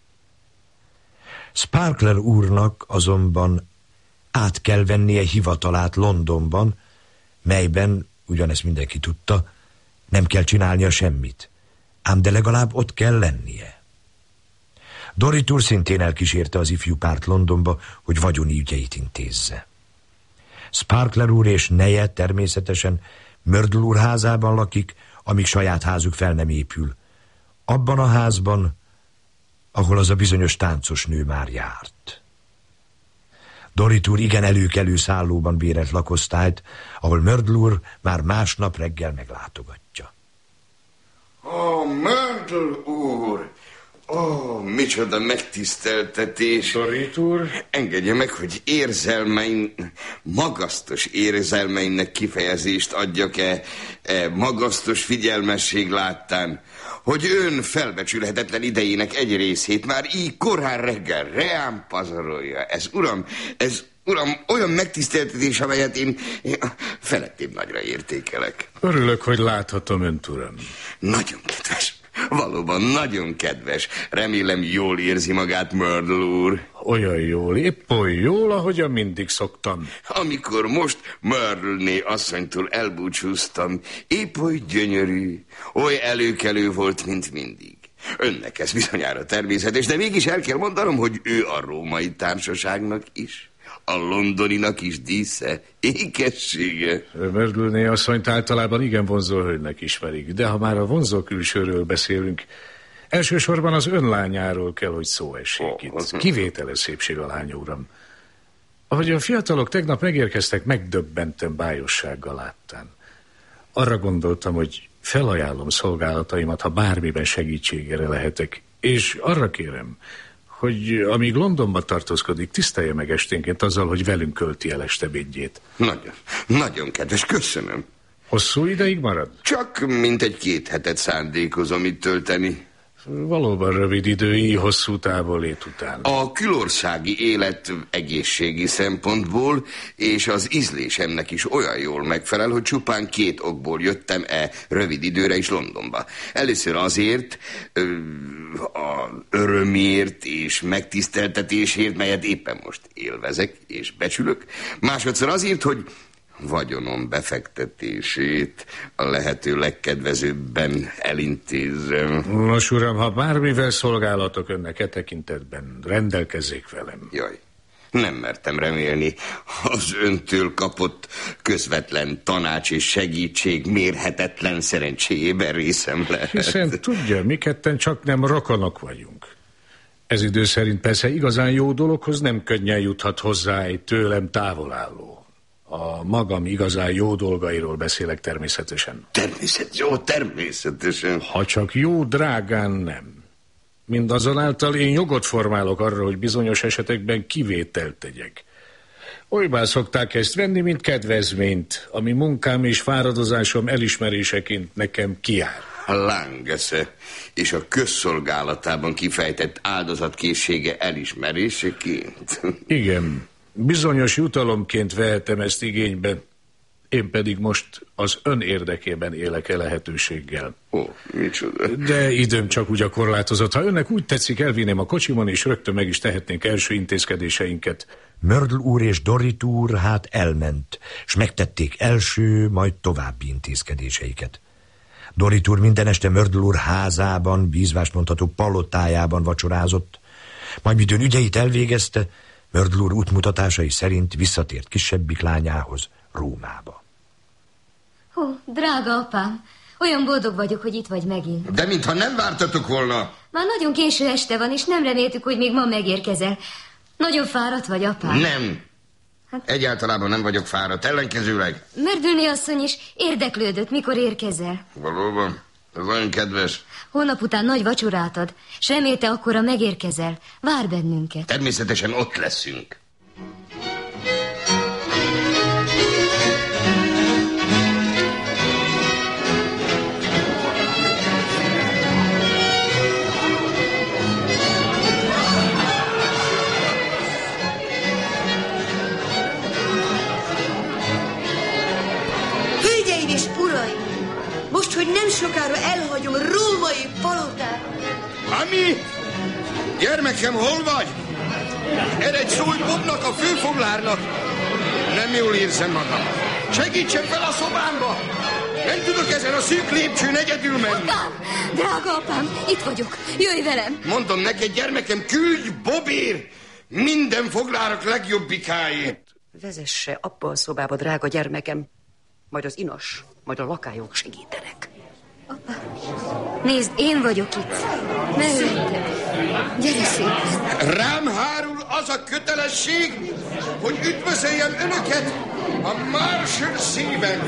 Sparkler úrnak azonban át kell vennie hivatalát Londonban, melyben, ugyanezt mindenki tudta, nem kell csinálnia semmit, ám de legalább ott kell lennie. Dorit úr szintén elkísérte az ifjú párt Londonba, hogy vagyoni ügyeit intézze. Sparkler úr és neje természetesen Myrtle úr házában lakik, amíg saját házuk fel nem épül. Abban a házban, ahol az a bizonyos táncos nő már járt. Dorit úr igen előkelő szállóban bérelt lakosztályt, ahol Myrtle úr már másnap reggel meglátogatja. Ó, oh, Myrtle úr! Ó, oh, micsoda megtiszteltetés. Dorit úr? Engedje meg, hogy érzelmeim, magasztos érzelmeimnek kifejezést adjak-e e magasztos figyelmesség láttán, hogy ön felbecsülhetetlen idejének egy részét már így korán reggel reám pazarolja. Ez, uram, ez, uram, olyan megtiszteltetés, amelyet én, én felettébb nagyra értékelek. Örülök, hogy láthatom önt, uram. Nagyon kedves. Valóban nagyon kedves. Remélem jól érzi magát, Myrtle úr. Olyan jól, épp olyan jól, ahogyan mindig szoktam. Amikor most Myrtle-né asszonytól elbúcsúztam, épp oly gyönyörű, oly előkelő volt, mint mindig. Önnek ez bizonyára természetes, de mégis el kell mondanom, hogy ő a római társaságnak is, a londoninak is dísze, ékessége. Mördülné asszonyt általában igen vonzó hölgynek ismerik, de ha már a vonzó külsőről beszélünk, elsősorban az ön lányáról kell, hogy szó essék oh, itt. Kivételes szépség a lánya, uram. Ahogy a fiatalok tegnap megérkeztek, megdöbbentem bájossággal láttán. Arra gondoltam, hogy felajánlom szolgálataimat, ha bármiben segítségére lehetek, és arra kérem, hogy amíg Londonba tartózkodik, tisztelje meg esténként azzal, hogy velünk költi el estebédjét. Nagyon, nagyon kedves, köszönöm. Hosszú ideig marad? Csak mintegy két hetet szándékozom itt tölteni. Valóban rövid idői, hosszú távolét után. A külországi élet egészségi szempontból és az ízlésemnek is olyan jól megfelel, hogy csupán két okból jöttem e rövid időre is Londonba. Először azért, a örömért és megtiszteltetésért, melyet éppen most élvezek és becsülök. Másodszor azért, hogy vagyonom befektetését a lehető legkedvezőbben elintézem. Nos, uram, ha bármivel szolgálatok önnek e tekintetben, rendelkezzék velem. Jaj, nem mertem remélni, az öntől kapott közvetlen tanács és segítség mérhetetlen szerencséjében részem lehet. Hiszen tudja, mi ketten csak nem rokonok vagyunk. Ez idő szerint persze igazán jó dologhoz nem könnyen juthat hozzá egy tőlem távol álló. A magam igazán jó dolgairól beszélek természetesen. Természet, jó, természetesen. Ha csak jó, drágán nem. Mindazonáltal én jogot formálok arra, hogy bizonyos esetekben kivételt tegyek. Olybá szokták ezt venni, mint kedvezményt, ami munkám és fáradozásom elismeréseként nekem kijár. A lángesze és a közszolgálatában kifejtett áldozatkészsége elismeréseként. Igen. Bizonyos jutalomként vehetem ezt igénybe, én pedig most az ön érdekében élek-e lehetőséggel. Ó, micsoda. De időm csak úgy a korlátozott. Ha önnek úgy tetszik, elvinném a kocsimon, és rögtön meg is tehetnénk első intézkedéseinket. Mördl úr és Dorit úr hát elment, s megtették első, majd további intézkedéseiket. Dorit úr minden este Mördl úr házában, bízvást mondható palotájában vacsorázott, majd midőn ügyeit elvégezte, Mördl úr útmutatásai szerint visszatért kisebbik lányához, Rómába. Ó, drága apám, olyan boldog vagyok, hogy itt vagy megint. De mintha nem vártatok volna. Már nagyon késő este van, és nem reméltük, hogy még ma megérkezel. Nagyon fáradt vagy, apám? Nem. Hát... Egyáltalában nem vagyok fáradt, ellenkezőleg. Merdülni asszony is érdeklődött, mikor érkezel. Valóban, ez olyan kedves. Holnap után nagy vacsorát ad, s remélte akkora megérkezel. Vár bennünket. Természetesen ott leszünk. Hölgyeim és uraim! Most, hogy nem sokára elhagyom római palotát. Ami? Gyermekem, hol vagy? Eredj, szólj Bobnak, a főfoglárnak. Nem jól érzem magam. Segítsen fel a szobámba. Nem tudok ezen a szűk lépcsőn egyedül menni. Apám, drága apám, itt vagyok. Jöjj velem. Mondom neked, gyermekem, küldj Bobért minden foglárak legjobbikáért. Vezesse abba a szobába, drága gyermekem. Majd az inas, majd a lakályok segítenek. Apa, nézd, én vagyok itt. Mellettem. Gyere szépen. Rám hárul az a kötelesség, hogy üdvözöljem önöket a Marshalsea-ben.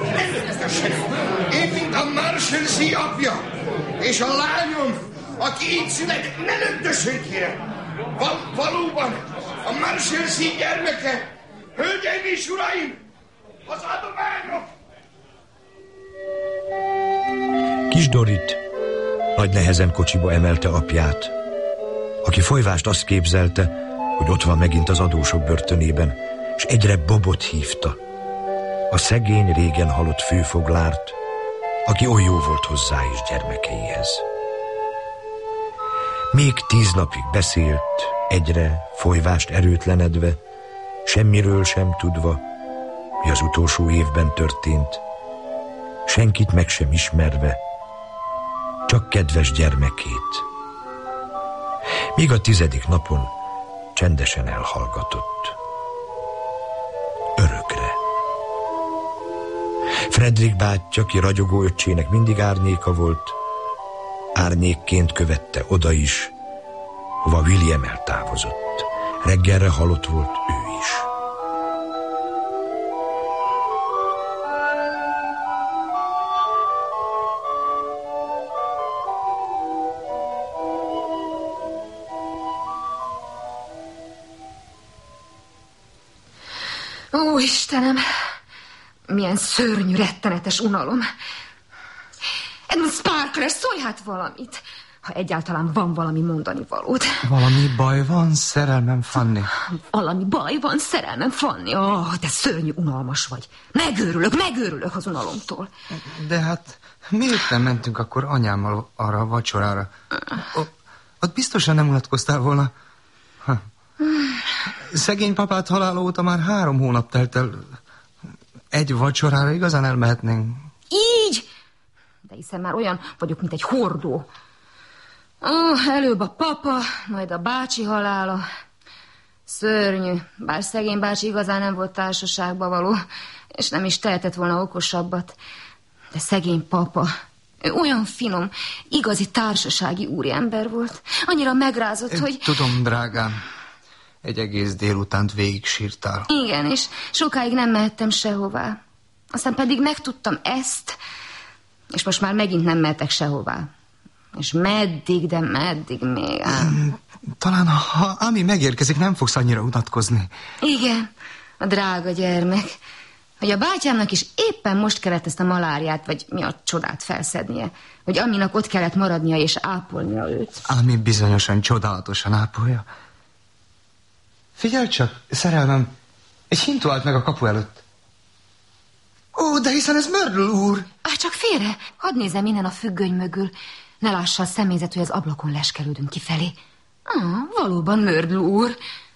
Én, mint a Marshalsea apja, és a lányom, aki így született, ne lögdösön, kérem. Val- valóban a Marshalsea gyermeke. Hölgyeim és uraim, az adományok! Kis Dorit nagy nehezen kocsiba emelte apját, aki folyvást azt képzelte, hogy ott van megint az adósok börtönében, és egyre Bobot hívta, a szegény, régen halott főfoglárt, aki oly jó volt hozzá és gyermekeihez. Még tíz napig beszélt, egyre folyvást erőtlenedve, semmiről sem tudva, mi az utolsó évben történt, senkit meg sem ismerve, csak kedves gyermekét. Míg a tizedik napon csendesen elhallgatott. Örökre. Fredrik bátyja, ki ragyogó öccsének mindig árnyéka volt, árnyékként követte oda is, hova William eltávozott. Reggelre halott volt ő is. Ó, Istenem! Milyen szörnyű, rettenetes unalom. Edmund Sparkler, szólj hát valamit, ha egyáltalán van valami mondani valód. Valami baj van, szerelmem, Fanny? Valami baj van, szerelmem, Fanny? Ó, oh, te szörnyű, unalmas vagy. Megőrülök, megőrülök az unalomtól. De hát miért nem mentünk akkor anyámmal arra a vacsorára? O, ott biztosan nem unatkoztál volna. Ha. Szegény papát halála óta már három hónap telt el. Egy vacsorára igazán elmehetnénk. Így? De hiszen már olyan vagyok, mint egy hordó. Oh, előbb a papa, majd a bácsi halála. Szörnyű, bár szegény bácsi igazán nem volt társaságba való, és nem is tehetett volna okosabbat. De szegény papa, ő olyan finom, igazi társasági úriember volt. Annyira megrázott, hogy... Tudom, drágám. Egy egész délutánt végig sírtál. Igen, és sokáig nem mehettem sehová. Aztán pedig megtudtam ezt, és most már megint nem mehetek sehová. És meddig, de meddig még ám. Talán, ha Ami megérkezik, nem fogsz annyira unatkozni. Igen, a drága gyermek. Hogy a bátyámnak is éppen most kellett ezt a maláriát, vagy mi a csodát felszednie. Hogy Aminak ott kellett maradnia és ápolnia őt. Ami bizonyosan csodálatosan ápolja. Figyelj csak, szerelmem, egy hintó állt meg a kapu előtt. Ó, de hiszen ez Myrtle úr. Á, csak félre, hadd nézem innen a függöny mögül. Ne lássa a személyzet, hogy az ablakon leskelődünk kifelé. Ah, valóban Myrtle úr.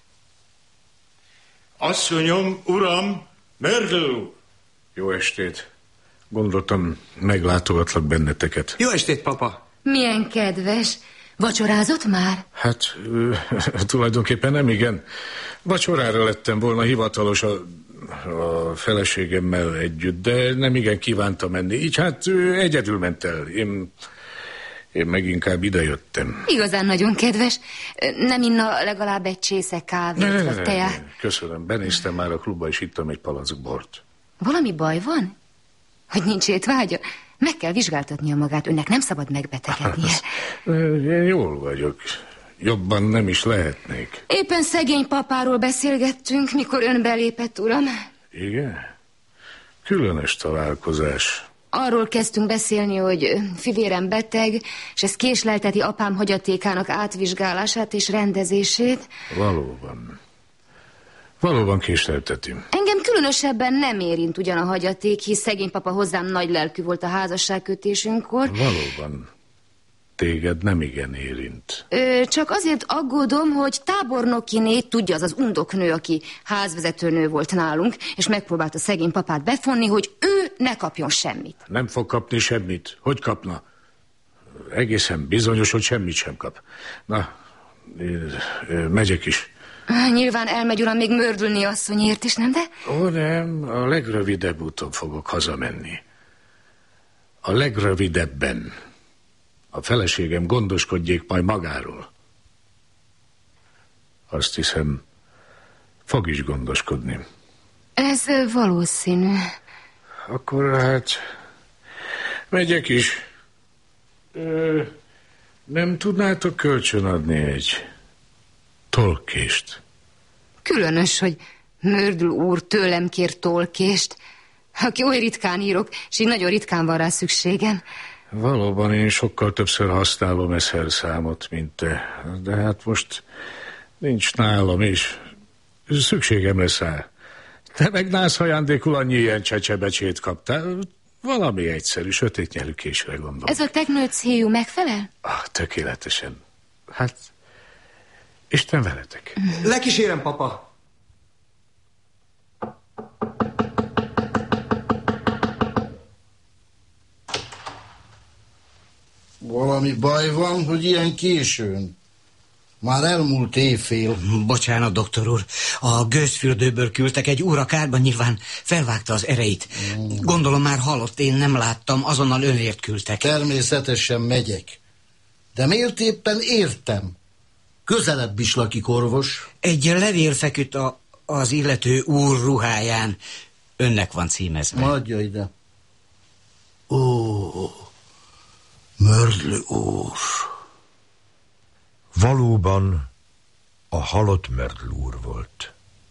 Asszonyom, uram, Myrtle úr. Jó estét. Gondoltam, meglátogatlak benneteket. Jó estét, papa. Milyen kedves. Vacsorázott már? Hát, tulajdonképpen nem igen. Vacsorára lettem volna hivatalos a, a feleségemmel együtt, de nem igen kívánta menni. Így hát ő egyedül ment el. Én, én meg inkább idejöttem. Igazán nagyon kedves. Nem inna legalább egy csésze kávét ne, vagy teát? Köszönöm. Benéztem már a klubba, és ittam egy palack bort. Valami baj van? Hogy nincs étvágya? Meg kell vizsgáltatnia magát, önnek nem szabad megbetegednie. Én jól vagyok. Jobban nem is lehetnék. Éppen szegény papáról beszélgettünk, mikor ön belépett, uram. Igen? Különös találkozás. Arról kezdtünk beszélni, hogy fivérem beteg, és ez késlelteti apám hagyatékának átvizsgálását és rendezését. Valóban. Valóban késlelteti. Engem különösebben nem érint ugyan a hagyaték, hisz szegény papa hozzám nagy lelkű volt a házasságkötésünkkor. Valóban. Téged nem igen érint. Ö, csak azért aggódom, hogy tábornokiné, tudja, az az undoknő, aki házvezetőnő volt nálunk, és megpróbálta szegény papát befonni, hogy ő ne kapjon semmit. Nem fog kapni semmit. Hogy kapna? Egészen bizonyos, hogy semmit sem kap. Na, megyek is. Nyilván elmegy, uram, még Mördülni asszonyért is, nem de? Ó, nem, a legrövidebb úton fogok hazamenni. A legrövidebben. A feleségem gondoskodjék majd magáról. Azt hiszem, fog is gondoskodni. Ez valószínű. Akkor hát megyek is. Ö, nem tudnátok kölcsönadni egy tolkést? Különös, hogy Myrtle úr tőlem kér tolkést, aki oly ritkán írok, és így nagyon ritkán van rá szükségem. Valóban én sokkal többször használom e szerszámot, mint te. De hát most nincs nálam, és szükségem lesz rá. Te meg nász ajándékul annyi ilyen csecsebecsét kaptál. Valami egyszerű, sötét nyelükésre gondolom. Ez a teknőc héjú megfelel? Ah, tökéletesen. Hát, Isten veletek. Lekísérem, papa. Valami baj van, hogy ilyen későn? Már elmúlt évfél. Bocsánat, doktor úr. A gőzfürdőből küldtek egy órakárban, nyilván felvágta az ereit. Gondolom már halott, én nem láttam, azonnal önért küldtek. Természetesen megyek. De miért éppen értem? Közelebb is lakik orvos. Egy levél feküdt a, az illető úr ruháján. Önnek van címezve. Adja ide. Ó, Mördl úr. Valóban a halott Mördl úr volt.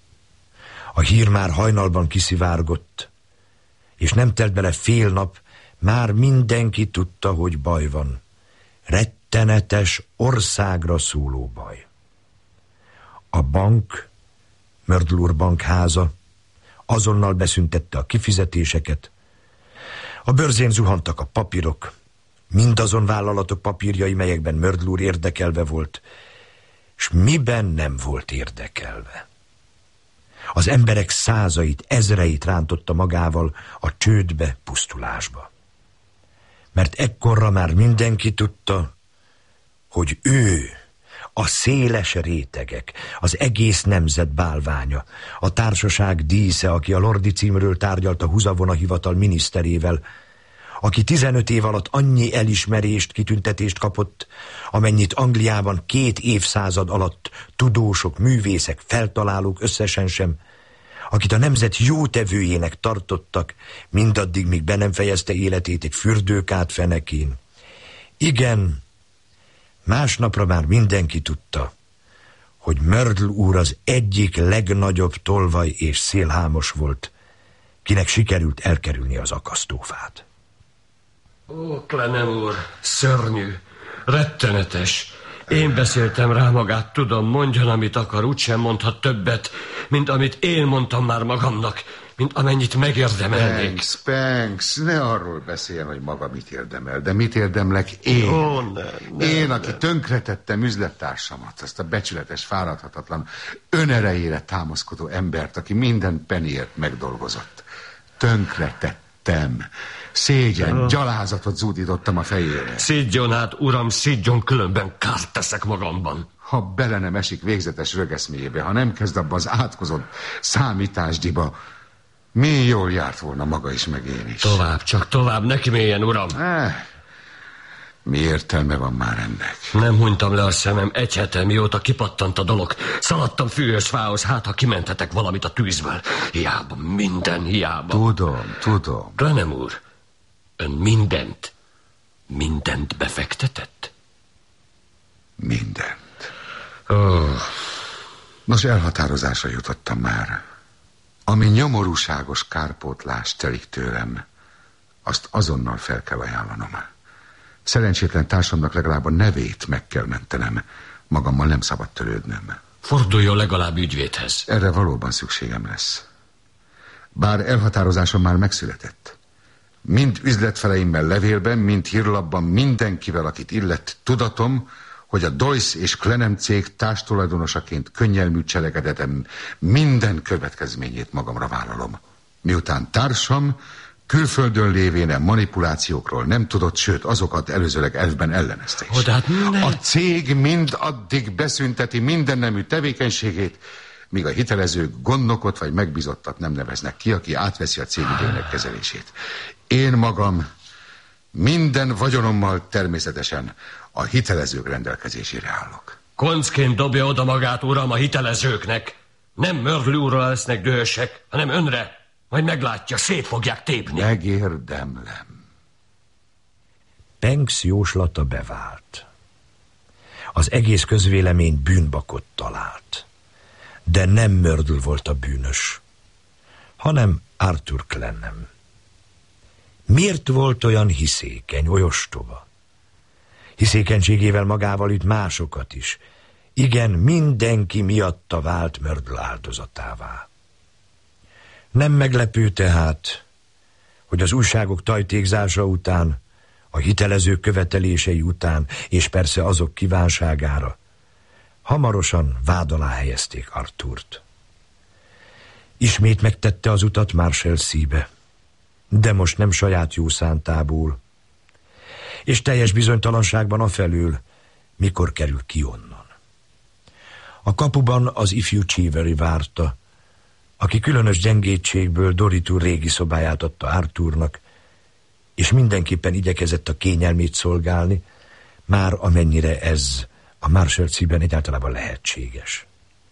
A hír már hajnalban kiszivárgott, és nem telt bele fél nap, már mindenki tudta, hogy baj van. Rettenetes, országra szóló baj. A bank, Mördl úr bankháza azonnal beszüntette a kifizetéseket. A bőrzén zuhantak a papírok, mindazon vállalatok papírjai, melyekben Mördl úr érdekelve volt, s miben nem volt érdekelve. Az emberek százait, ezreit rántotta magával a csődbe, pusztulásba. Mert ekkorra már mindenki tudta, hogy ő, a széles rétegek, az egész nemzet bálványa, a társaság dísze, aki a lordi címről tárgyalt a Húzavona hivatal miniszterével, aki tizenöt év alatt annyi elismerést, kitüntetést kapott, amennyit Angliában két évszázad alatt tudósok, művészek, feltalálók összesen sem, akit a nemzet jótevőjének tartottak, mindaddig, míg be nem fejezte életét egy fürdőkát fenekén. Igen, másnapra már mindenki tudta, hogy Mördl úr az egyik legnagyobb tolvaj és szélhámos volt, kinek sikerült elkerülni az akasztófát. Ó, Klenem úr, szörnyű, rettenetes. Én beszéltem rá magát, tudom, mondjon, amit akar, úgysem mondhat többet, mint amit én mondtam már magamnak, mint amennyit megérdemelnék. Banks, Banks, ne arról beszéljen, hogy maga mit érdemel, de mit érdemlek én? Ó, nem, nem, én, nem. aki tönkretettem üzlettársamat, azt a becsületes, fáradhatatlan, önerejére támaszkodó embert, aki minden penniért megdolgozott. Tönkretettem. Szégyen, ja. Gyalázatot zúdítottam a fejére. Szidjon hát, uram, szidjon, különben kárt teszek magamban. Ha bele nem esik végzetes rögeszméjébe, ha nem kezd abba az átkozott számításdiba, mi jól járt volna maga is, meg én is. Tovább, csak tovább, neki mélyen, uram. Eh, mi értelme van már ennek? Nem hunytam le a szemem egy hete, mióta kipattant a dolog. Szaladtam fűhöz, fához, hát ha kimentetek valamit a tűzből. Hiába, minden hiába. Tudom, tudom. Klenem úr, ön mindent, mindent befektetett? Mindent. Oh. Nos, elhatározásra jutottam már. Ami nyomorúságos kárpótlást telik tőlem, azt azonnal fel kell ajánlanom. Szerencsétlen társamnak legalább a nevét meg kell mentenem. Magammal nem szabad törődnöm. Forduljon legalább ügyvédhez. Erre valóban szükségem lesz. Bár elhatározásom már megszületett. Mind üzletfeleimmel levélben, mind hírlapban mindenkivel, akit illet, tudatom, hogy a Doyce és Klenem cég társtulajdonosaként könnyelmű cselekedetem minden következményét magamra vállalom. Miután társam külföldön lévén manipulációkról nem tudott, sőt azokat előzőleg elfben ellenezte is. A cég mind addig beszünteti minden nemű tevékenységét, míg a hitelezők gondnokot vagy megbízottat nem neveznek ki, aki átveszi a cégügyének kezelését. Én magam minden vagyonommal természetesen a hitelezők rendelkezésére állok. Koncként dobja oda magát, uram, a hitelezőknek. Nem Mördl úrra lesznek dühösek, hanem önre. Majd meglátja, szét fogják tépni. Megérdemlem. Banks jóslata bevált. Az egész közvélemény bűnbakot talált. De nem Mördl volt a bűnös, hanem Arthur Clenham. Miért volt olyan hiszékeny, ostoba? Hiszékenységével magával üt másokat is. Igen, mindenki miatta vált Mördl áldozatává. Nem meglepő tehát, hogy az újságok tajtékzása után, a hitelezők követelései után, és persze azok kívánságára, hamarosan vád alá helyezték Arthurt. Ismét megtette az utat Marshalsea-be, de most nem saját jó szántából. és teljes bizonytalanságban afelől, mikor kerül ki onnan. A kapuban az ifjú Cheevery várta, aki különös gyengétségből Dorothy régi szobáját adta Arthurnak, és mindenképpen igyekezett a kényelmét szolgálni, már amennyire ez a Marshalsea-ben egyáltalában lehetséges.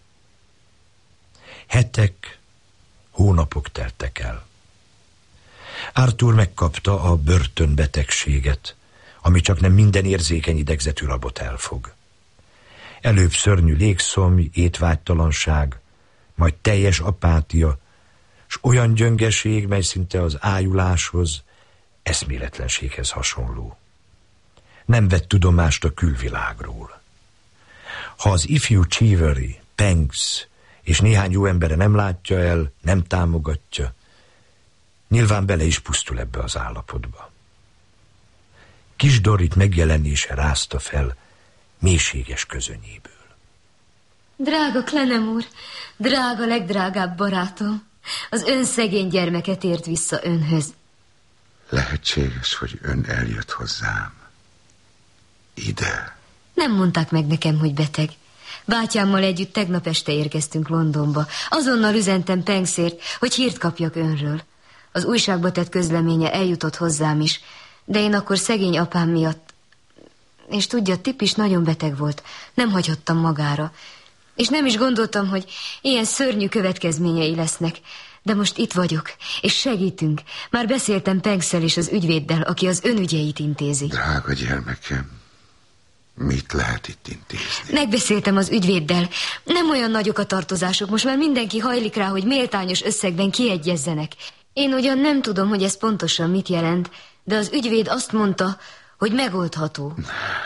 Hetek, hónapok teltek el. Arthur megkapta a börtönbetegséget, ami csak nem minden érzékeny idegzetű rabot elfog. Előbb szörnyű légszomj, étvágytalanság, majd teljes apátia, s olyan gyöngeség, mely szinte az ájuláshoz, eszméletlenséghez hasonló. Nem vett tudomást a külvilágról. Ha az ifjú Cheevery, Panks és néhány jó embere nem látja el, nem támogatja, nyilván bele is pusztul ebbe az állapotba. Kis Dorrit megjelenése rázta fel mélységes közönyéből. Drága Klenem úr, drága, legdrágább barátom, az ön szegény gyermeke tért vissza önhöz. Lehetséges, hogy ön eljött hozzám. Ide. Nem mondták meg nekem, hogy beteg. Bátyámmal együtt tegnap este érkeztünk Londonba. Azonnal üzentem Panksért, hogy hírt kapjak önről. Az újságba tett közleménye eljutott hozzám is, de én akkor szegény apám miatt... És tudja, Tip is nagyon beteg volt. Nem hagyhattam magára. És nem is gondoltam, hogy ilyen szörnyű következményei lesznek. De most itt vagyok, és segítünk. Már beszéltem Pankszel és az ügyvéddel, aki az önügyeit intézi. Drága gyermekem, mit lehet itt intézni? Megbeszéltem az ügyvéddel. Nem olyan nagyok a tartozások, most már mindenki hajlik rá, hogy méltányos összegben kiegyezzenek. Én ugyan nem tudom, hogy ez pontosan mit jelent, de az ügyvéd azt mondta, hogy megoldható.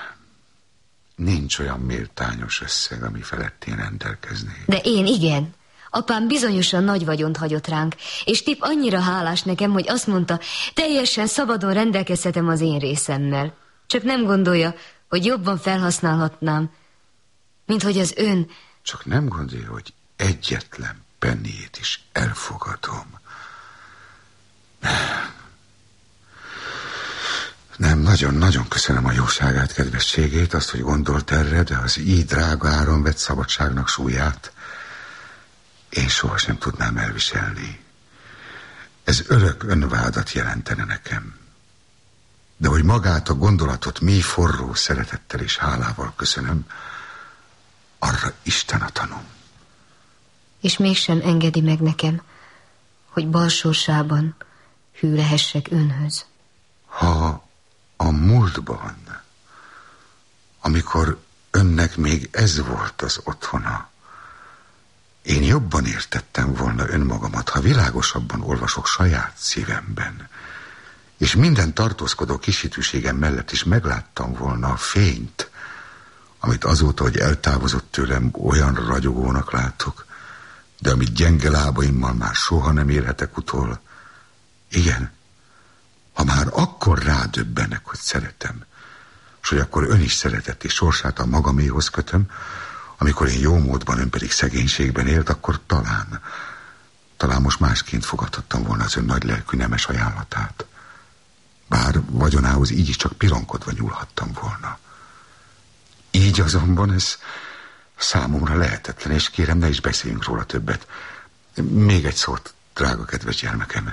Nincs olyan méltányos összeg, ami felett én rendelkeznék. De én igen. Apám bizonyosan nagy vagyont hagyott ránk, és Tip annyira hálás nekem, hogy azt mondta, teljesen szabadon rendelkezhetem az én részemmel. Csak nem gondolja, hogy jobban felhasználhatnám, mint hogy az ön... Csak nem gondolja, hogy egyetlen penniét is elfogadom. Nem, nagyon-nagyon köszönöm a jóságát, kedvességét, azt, hogy gondolt erre, de az így drága áron vett szabadságnak súlyát én sohasem tudnám elviselni. Ez örök önvádat jelentene nekem. De hogy magát a gondolatot mély forró szeretettel és hálával köszönöm, arra Isten a tanúm. És mégsem engedi meg nekem, hogy balsorsában hű lehessek önhöz. Ha a múltban, amikor önnek még ez volt az otthona, én jobban értettem volna önmagamat, ha világosabban olvasok saját szívemben, és minden tartózkodó kisítőségem mellett is megláttam volna a fényt, amit azóta, hogy eltávozott tőlem, olyan ragyogónak látok, de amit gyenge lábaimmal már soha nem érhetek utol. Igen, ha már akkor rádöbbenek, hogy szeretem, s hogy akkor ön is szeretett, és sorsát a magaméhoz kötöm, amikor én jó módban, ön pedig szegénységben élt, akkor talán, talán most másként fogadhattam volna az ön nagy lelkű nemes ajánlatát. Bár vagyonához így is csak pironkodva nyúlhattam volna. Így azonban ez számomra lehetetlen, és kérem, ne is beszéljünk róla többet. Még egy szót, drága kedves gyermekem.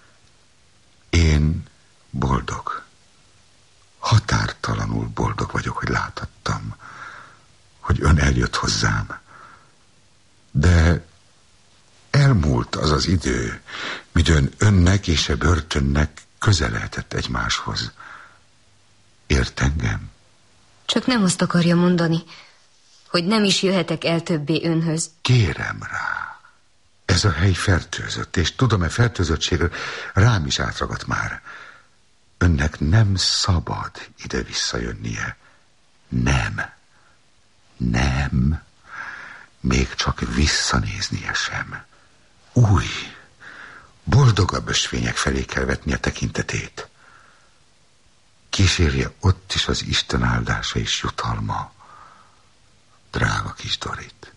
Én boldog, határtalanul boldog vagyok, hogy láthattam, hogy ön eljött hozzám. De elmúlt az az idő, midőn önnek és a börtönnek közel lehetett egymáshoz. Ért engem? Csak nem azt akarja mondani, hogy nem is jöhetek el többé önhöz. Kérem rá. Ez a hely fertőzött, és tudom-e fertőzöttségről rám is átragadt már. Önnek nem szabad ide visszajönnie. Nem. Nem. Még csak visszanéznie sem. Új, boldogabb ösvények felé kell vetni a tekintetét. Kísérje ott is az Isten áldása és jutalma, drága kis Dorit.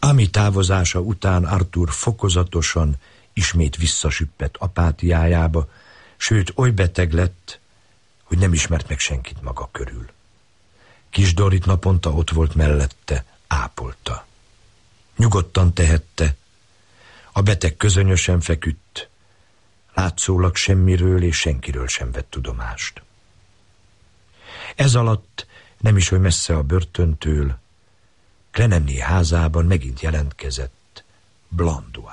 Ami távozása után Arthur fokozatosan ismét visszasüppett apátiájába, sőt oly beteg lett, hogy nem ismert meg senkit maga körül. Kis Dorit naponta ott volt mellette, ápolta. Nyugodtan tehette, a beteg közönösen feküdt, látszólag semmiről és senkiről sem vett tudomást. Ez alatt, nem is oly messze a börtöntől, Clenemné házában megint jelentkezett Blandois.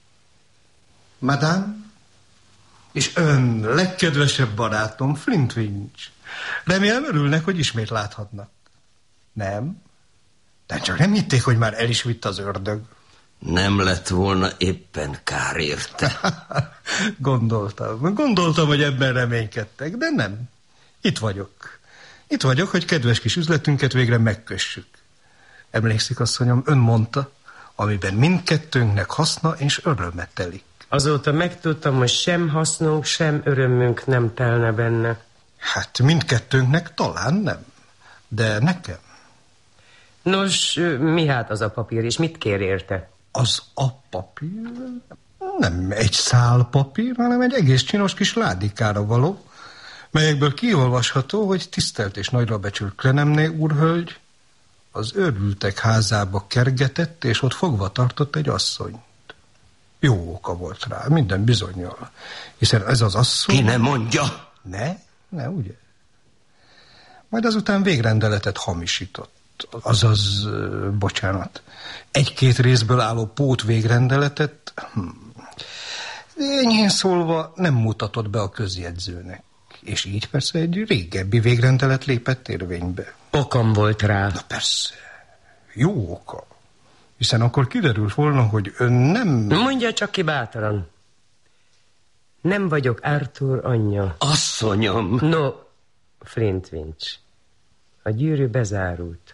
Madame, és ön legkedvesebb barátom, Flintwinch. Remélem örülnek, hogy ismét láthatnak. Nem? De csak nem hitték, hogy már el is vitt az ördög. Nem lett volna éppen kár érte. Gondoltam, gondoltam, hogy ebben reménykedtek, de nem. Itt vagyok. Itt vagyok, hogy kedves kis üzletünket végre megkössük. Emlékszik, asszonyom, ön mondta, amiben mindkettőnknek haszna és öröme telik. Azóta megtudtam, hogy sem hasznunk, sem örömünk nem telne benne. Hát mindkettőnknek talán nem, de nekem. Nos, mi hát az a papír, és mit kér érte? Az a papír? Nem egy szál papír, hanem egy egész csinos kis ládikára való, melyekből kiolvasható, hogy tisztelt és nagyra becsült Clenemné úrhölgy az őrültek házába kergetett, és ott fogva tartott egy asszonyt. Jó oka volt rá, minden bizonnyal, hiszen ez az asszony... Ki ne mondja! Ne? Ne, ugye? Majd azután végrendeletet hamisított. Azaz, bocsánat, egy-két részből álló pót végrendeletet, hm, enyhén szólva nem mutatott be a közjegyzőnek. És így persze egy régebbi végrendelet lépett érvénybe. Okam volt rá. Na persze, jó oka. Hiszen akkor kiderült volna, hogy ön nem... Mondja csak ki bátran. Nem vagyok Arthur anyja. Asszonyom! No, Flintwinch. A gyűrű bezárult.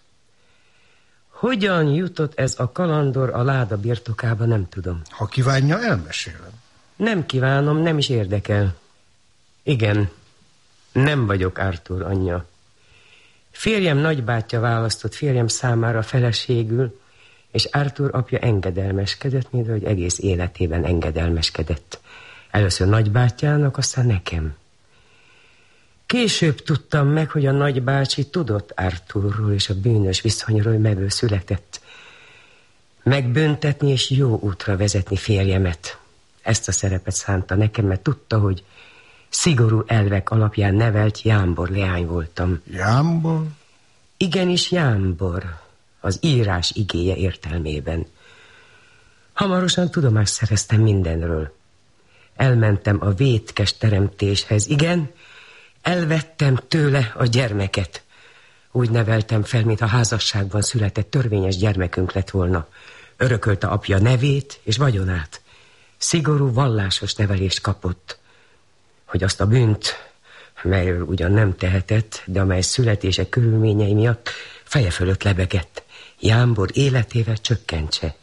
Hogyan jutott ez a kalandor a láda birtokába, nem tudom. Ha kívánja, elmesélem. Nem kívánom, nem is érdekel. Igen, nem vagyok Arthur anyja. Férjem nagybátyja választott férjem számára feleségül, és Arthur apja engedelmeskedett, mint hogy egész életében engedelmeskedett. Először nagybátyjának, aztán nekem. Később tudtam meg, hogy a nagybácsi tudott Arthurról és a bűnös viszonyról, mely ő született. Megbüntetni és jó útra vezetni férjemet. Ezt a szerepet szánta nekem, mert tudta, hogy szigorú elvek alapján nevelt jámbor leány voltam. Jámbor? Igenis jámbor, az írás igéje értelmében. Hamarosan tudomást szereztem mindenről. Elmentem a vétkes teremtéshez, igen, elvettem tőle a gyermeket. Úgy neveltem fel, mintha házasságban született törvényes gyermekünk lett volna. Örökölte apja nevét és vagyonát. Szigorú vallásos nevelést kapott, hogy azt a bűnt, melyről ugyan nem tehetett, de amely születése körülményei miatt feje fölött lebegett, jámbor életével csökkentse.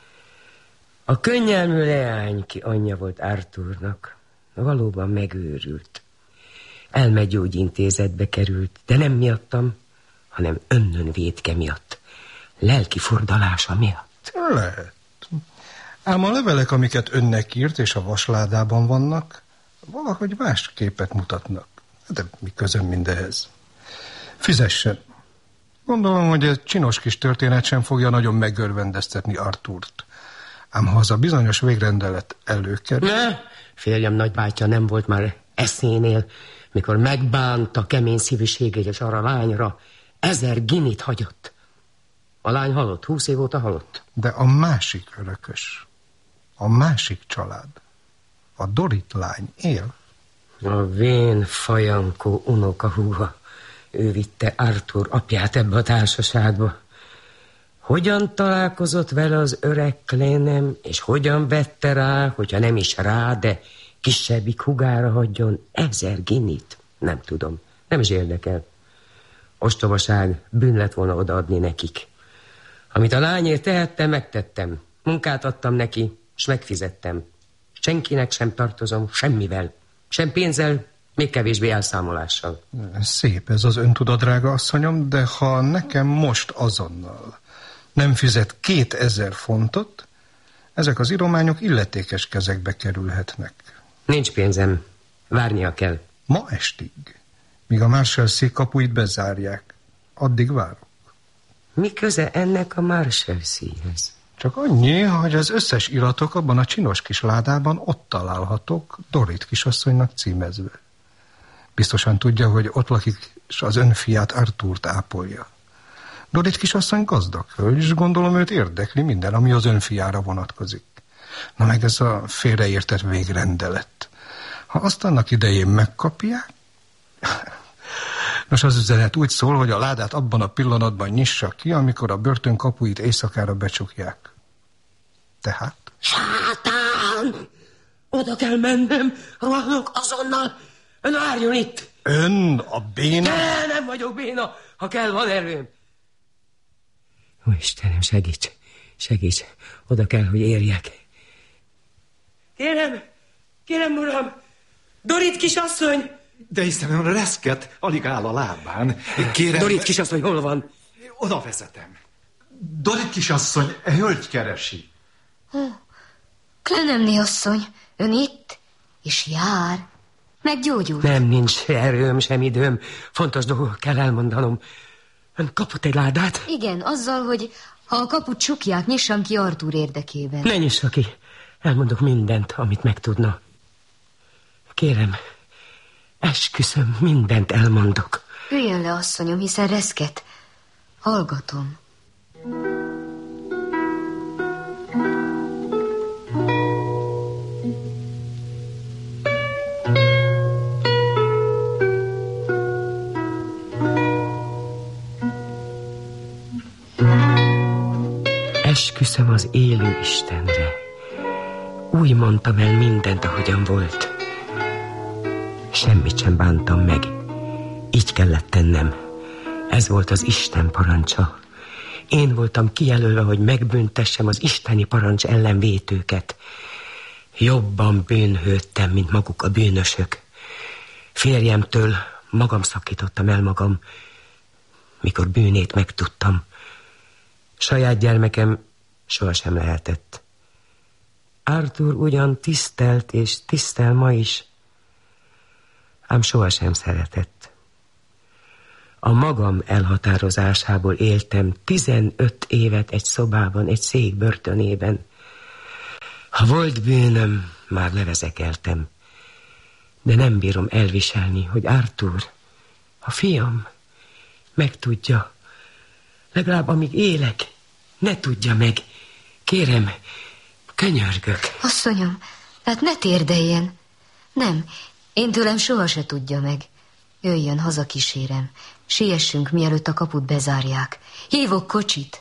A könnyelmű leány, ki anyja volt Arthurnak, valóban megőrült. Elmegyógyintézetbe került, de nem miattam, hanem önnön vétke miatt, lelki fordalása miatt. Lehet. Ám a levelek, amiket önnek írt, és a vasládában vannak, valahogy más képet mutatnak. De mi közöm mindehez? Fizessen. Gondolom, hogy egy csinos kis történet sem fogja nagyon megörvendeztetni Arthurt. Ám ha az a bizonyos végrendelet előkerül... Ne! Férjem nagybátyja nem volt már eszénél, mikor megbánta kemény szívűségét, és arra lányra ezer ginit hagyott. A lány halott, húsz év óta halott. De a másik örökös, a másik család, a Dorit lány él. A vén fajankó unokahúga, ő vitte Arthur apját ebbe a társaságba. Hogyan találkozott vele az öreg Clenem, és hogyan vette rá, hogyha nem is rá, de kisebbik húgára hagyjon ezer ginit? Nem tudom, nem is érdekel. Ostobaság, bűn lett volna odaadni nekik. Amit a lányért tehettem, megtettem. Munkát adtam neki, és megfizettem. Senkinek sem tartozom, semmivel. Sem pénzzel, még kevésbé elszámolással. Szép ez az öntudat, drága asszonyom, de ha nekem most azonnal nem fizet kétezer fontot, ezek az írományok illetékes kezekbe kerülhetnek. Nincs pénzem, várnia kell. Ma estig, míg a Marshalsea kapuit bezárják. Addig várok. Mi köze ennek a Marshalsea-hez? Csak annyi, hogy az összes iratok abban a csinos kis ládában ott találhatók, Dorit kisasszonynak címezve. Biztosan tudja, hogy ott lakik, és az ön fiát, Artúrt ápolja. Dorit kisasszony gazdag hölgy, és gondolom őt érdekli minden, ami az ön fiára vonatkozik. Na meg ez a félreértett végrendelet. Ha azt annak idején megkapják... Nos, az üzenet úgy szól, hogy a ládát abban a pillanatban nyissa ki, amikor a börtön kapuit éjszakára becsukják. Tehát? Sátán! Oda kell mennem, rohanok azonnal. Ön várjon itt! Ön a béna? Ne, nem vagyok béna, ha kell, van erőm. Ó, Istenem, segíts, segíts, oda kell, hogy érjek. Kérem, kérem, uram, Dorit kisasszony! De Istenem, reszket, alig áll a lábán. Kérem... Dorit kisasszony, hol van? Oda vezetem. Dorit kisasszony, hölgy keresi. Ó, Clenemné asszony, ön itt? És jár? Meggyógyult? Nem, nincs erőm, sem időm. Fontos dolgok kell elmondanom. Ön kapott egy ládát? Igen, azzal, hogy ha a kaput csukják, nyissam ki Artúr érdekében. Ne nyissa ki. Elmondok mindent, amit megtudna. Kérem, esküszöm, mindent elmondok. Üljön le, asszonyom, hiszen reszket. Hallgatom. Esküszöm az élő Istenre. Úgy mondtam el mindent, ahogyan volt. Semmit sem bántam meg. Így kellett tennem. Ez volt az Isten parancsa. Én voltam kijelölve, hogy megbüntessem az isteni parancs ellen vétőket. Jobban bűnhődtem, mint maguk a bűnösök. Férjemtől magam szakítottam el magam, mikor bűnét megtudtam. Saját gyermekem sohasem lehetett. Artúr ugyan tisztelt és tisztel ma is, ám sohasem szeretett. A magam elhatározásából éltem tizenöt évet egy szobában, egy szék börtönében. Ha volt bűnöm, már levezekeltem, de nem bírom elviselni, hogy Artúr, a fiam, megtudja. Legalább amíg élek, ne tudja meg. Kérem, könyörgök. Asszonyom, hát ne térdeljen. Nem, én tőlem soha se tudja meg. Jöjjön, hazakísérem. Siessünk, mielőtt a kaput bezárják. Hívok kocsit.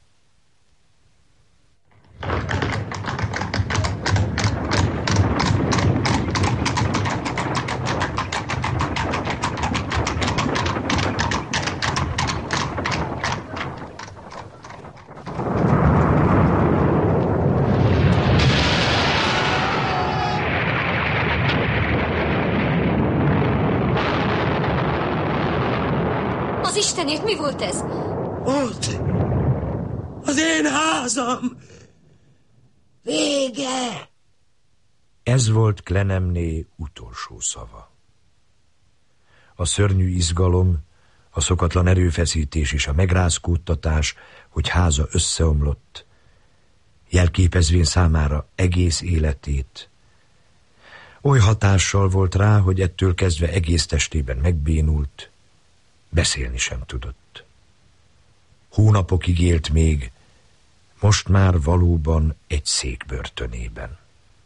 Istenért, mi volt ez? Ott! Az én házam! Vége! Ez volt Clenemné utolsó szava. A szörnyű izgalom, a szokatlan erőfeszítés és a megrázkódtatás, hogy háza összeomlott, jelképezvén számára egész életét. Oly hatással volt rá, hogy ettől kezdve egész testében megbénult, beszélni sem tudott. Hónapokig élt még, most már valóban egy székbörtönében.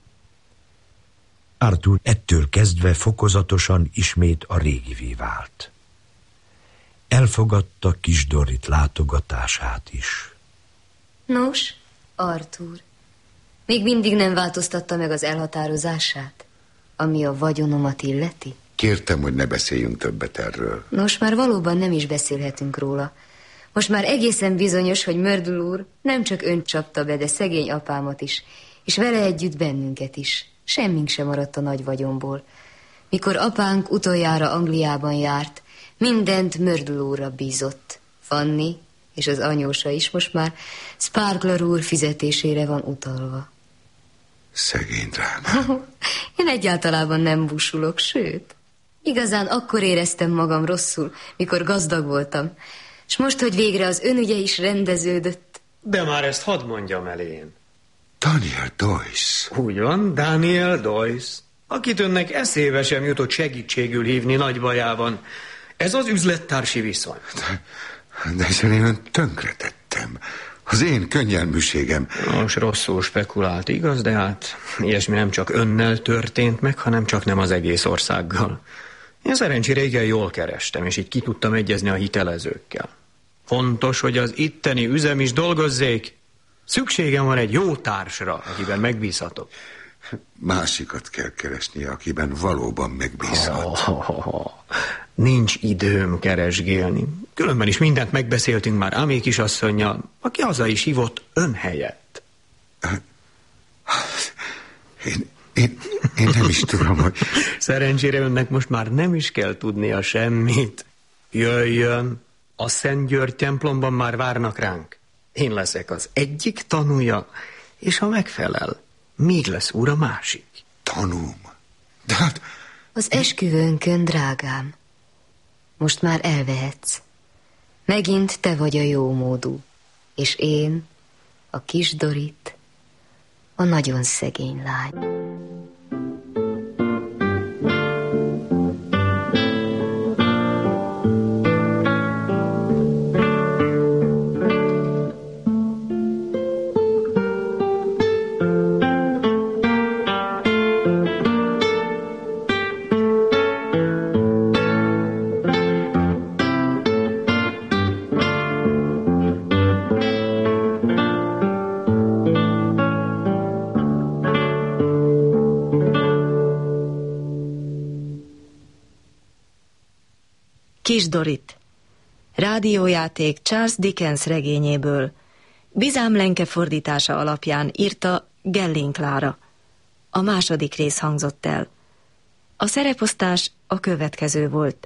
Artúr ettől kezdve fokozatosan ismét a régivé vált. Elfogadta kis Dorit látogatását is. Nos, Artúr, még mindig nem változtatta meg az elhatározását, ami a vagyonomat illeti? Kértem, hogy ne beszéljünk többet erről. Nos, már valóban nem is beszélhetünk róla. Most már egészen bizonyos, hogy Myrtle úr nem csak önt csapta be, de szegény apámat is, és vele együtt bennünket is. Semmink sem maradt a nagy vagyonból. Mikor apánk utoljára Angliában járt, mindent Myrtle úrra bízott. Fanny, és az anyósa is most már Sparkler úr fizetésére van utalva. Szegény drámám. Én egyáltalában nem busulok, sőt, igazán akkor éreztem magam rosszul, mikor gazdag voltam, és most, hogy végre az önügye is rendeződött. De már ezt hadd mondjam el én. Daniel Doyce. Úgy van, Daniel Doyce, akit önnek eszébe sem jutott segítségül hívni nagy bajában. Ez az üzlettársi viszony. De, de ezzel én önt tönkretettem. Az én könnyelműségem. Most rosszul spekulált, igaz, de hát ilyesmi nem csak önnel történt meg, hanem csak nem az egész országgal. Én szerencsére igen jól kerestem, és így ki tudtam egyezni a hitelezőkkel. Fontos, hogy az itteni üzem is dolgozzék. Szükségem van egy jó társra, akiben megbízhatok. Másikat kell keresnie, akiben valóban megbízhat. Oh, oh, oh. Nincs időm keresgélni. Különben is mindent megbeszéltünk már Amé kisasszonnyal, aki haza is hívott ön helyett. Én, én, én nem is tudom, hogy... Szerencsére önnek most már nem is kell tudnia semmit. Jöjjön, a Szent György templomban már várnak ránk. Én leszek az egyik tanúja, és ha megfelel, még lesz úr a másik. Tanúm? De hát... Az esküvőnkön, drágám, most már elvehetsz. Megint te vagy a jómódú, és én, a kis Dorit, a nagyon szegény lány. Kis Dorit. Rádiójáték Charles Dickens regényéből. Bizám Lenke fordítása alapján írta Gelling Klára. A második rész hangzott el. A szereposztás a következő volt.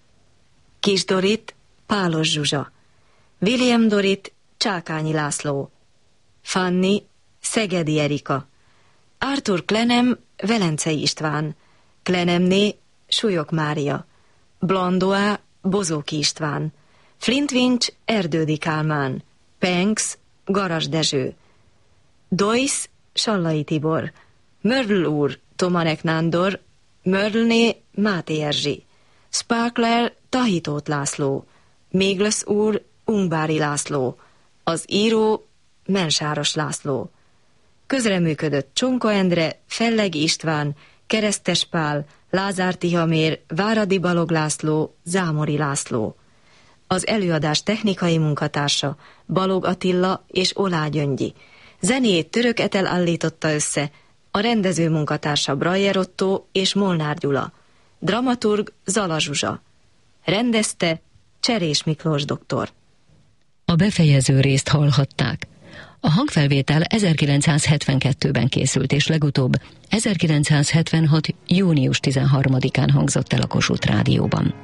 Kis Dorit, Pálos Zsuzsa. William Dorit, Csákányi László. Fanny, Szegedi Erika. Arthur Klenem, Velencei István. Klenemné, Súlyok Mária. Blandois, Bozóki István. Flintwinch, Erdődi Kálmán. Penks, Garas Dezső. Doyce, Sallai Tibor. Mörl úr, Tomanek Nándor. Mörlné, Máté Erzsi. Sparkler, Tahitót László. Mégles úr, Ungbári László. Az író, Mensáros László. Közreműködött Csonka Endre, Fellegi István, Keresztes Pál, Lázár Tihamér, Váradi Balog László, Zámori László. Az előadás technikai munkatársa Balog Attila és Olá Gyöngyi. Zenét Török Etel állította össze, a rendező munkatársa Brajer Otto és Molnár Gyula. Dramaturg Zala Zsuzsa. Rendezte Cserés Miklós doktor. A befejező részt hallhatták. A hangfelvétel ezerkilencszázhetvenkettőben készült, és legutóbb ezerkilencszázhetvenhat. június tizenharmadikán hangzott el a Kossuth Rádióban.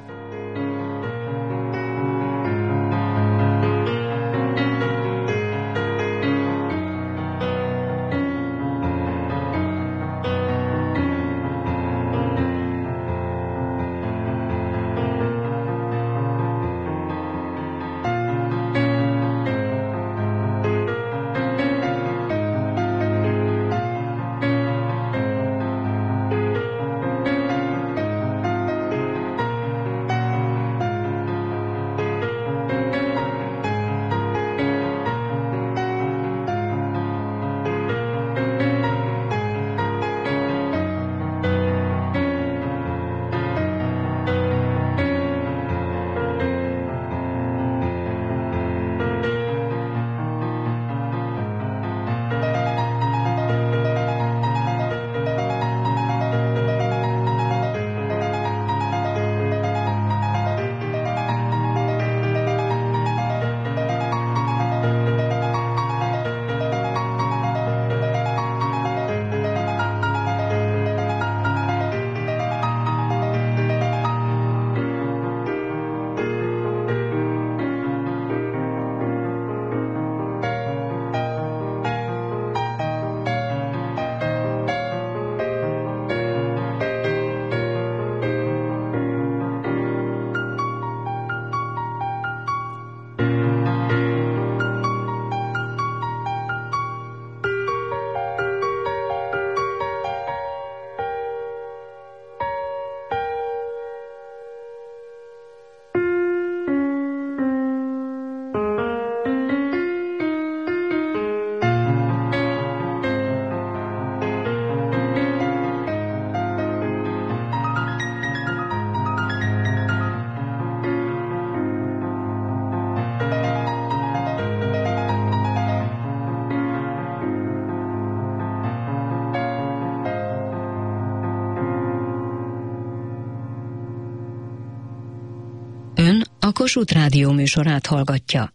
a Kossuth Rádió műsorát hallgatja.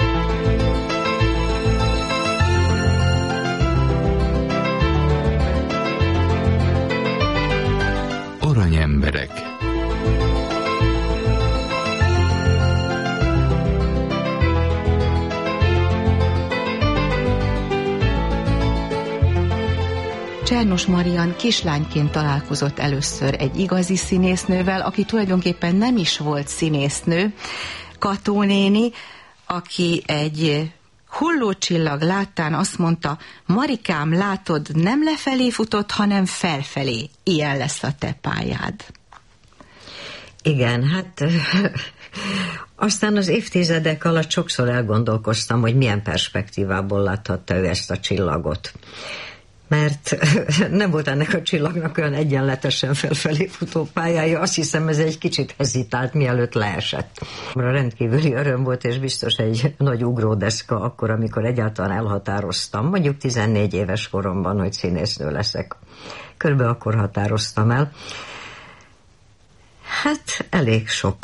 Aranyemberek. Csernos Marian kislányként találkozott először egy igazi színésznővel, aki tulajdonképpen nem is volt színésznő, Kató néni, aki egy hullócsillag láttán azt mondta: Marikám, látod, nem lefelé futott, hanem felfelé. Ilyen lesz a te pályád. Igen, hát aztán az évtizedek alatt sokszor elgondolkoztam, hogy milyen perspektívából láthatta ő ezt a csillagot. Mert nem volt ennek a csillagnak olyan egyenletesen felfelé futó pályája, azt hiszem ez egy kicsit hezitált, mielőtt leesett. Rendkívüli öröm volt, és biztos egy nagy ugródeszka akkor, amikor egyáltalán elhatároztam, mondjuk tizennégy éves koromban, hogy színésznő leszek. Körülbelül akkor határoztam el. Hát elég sok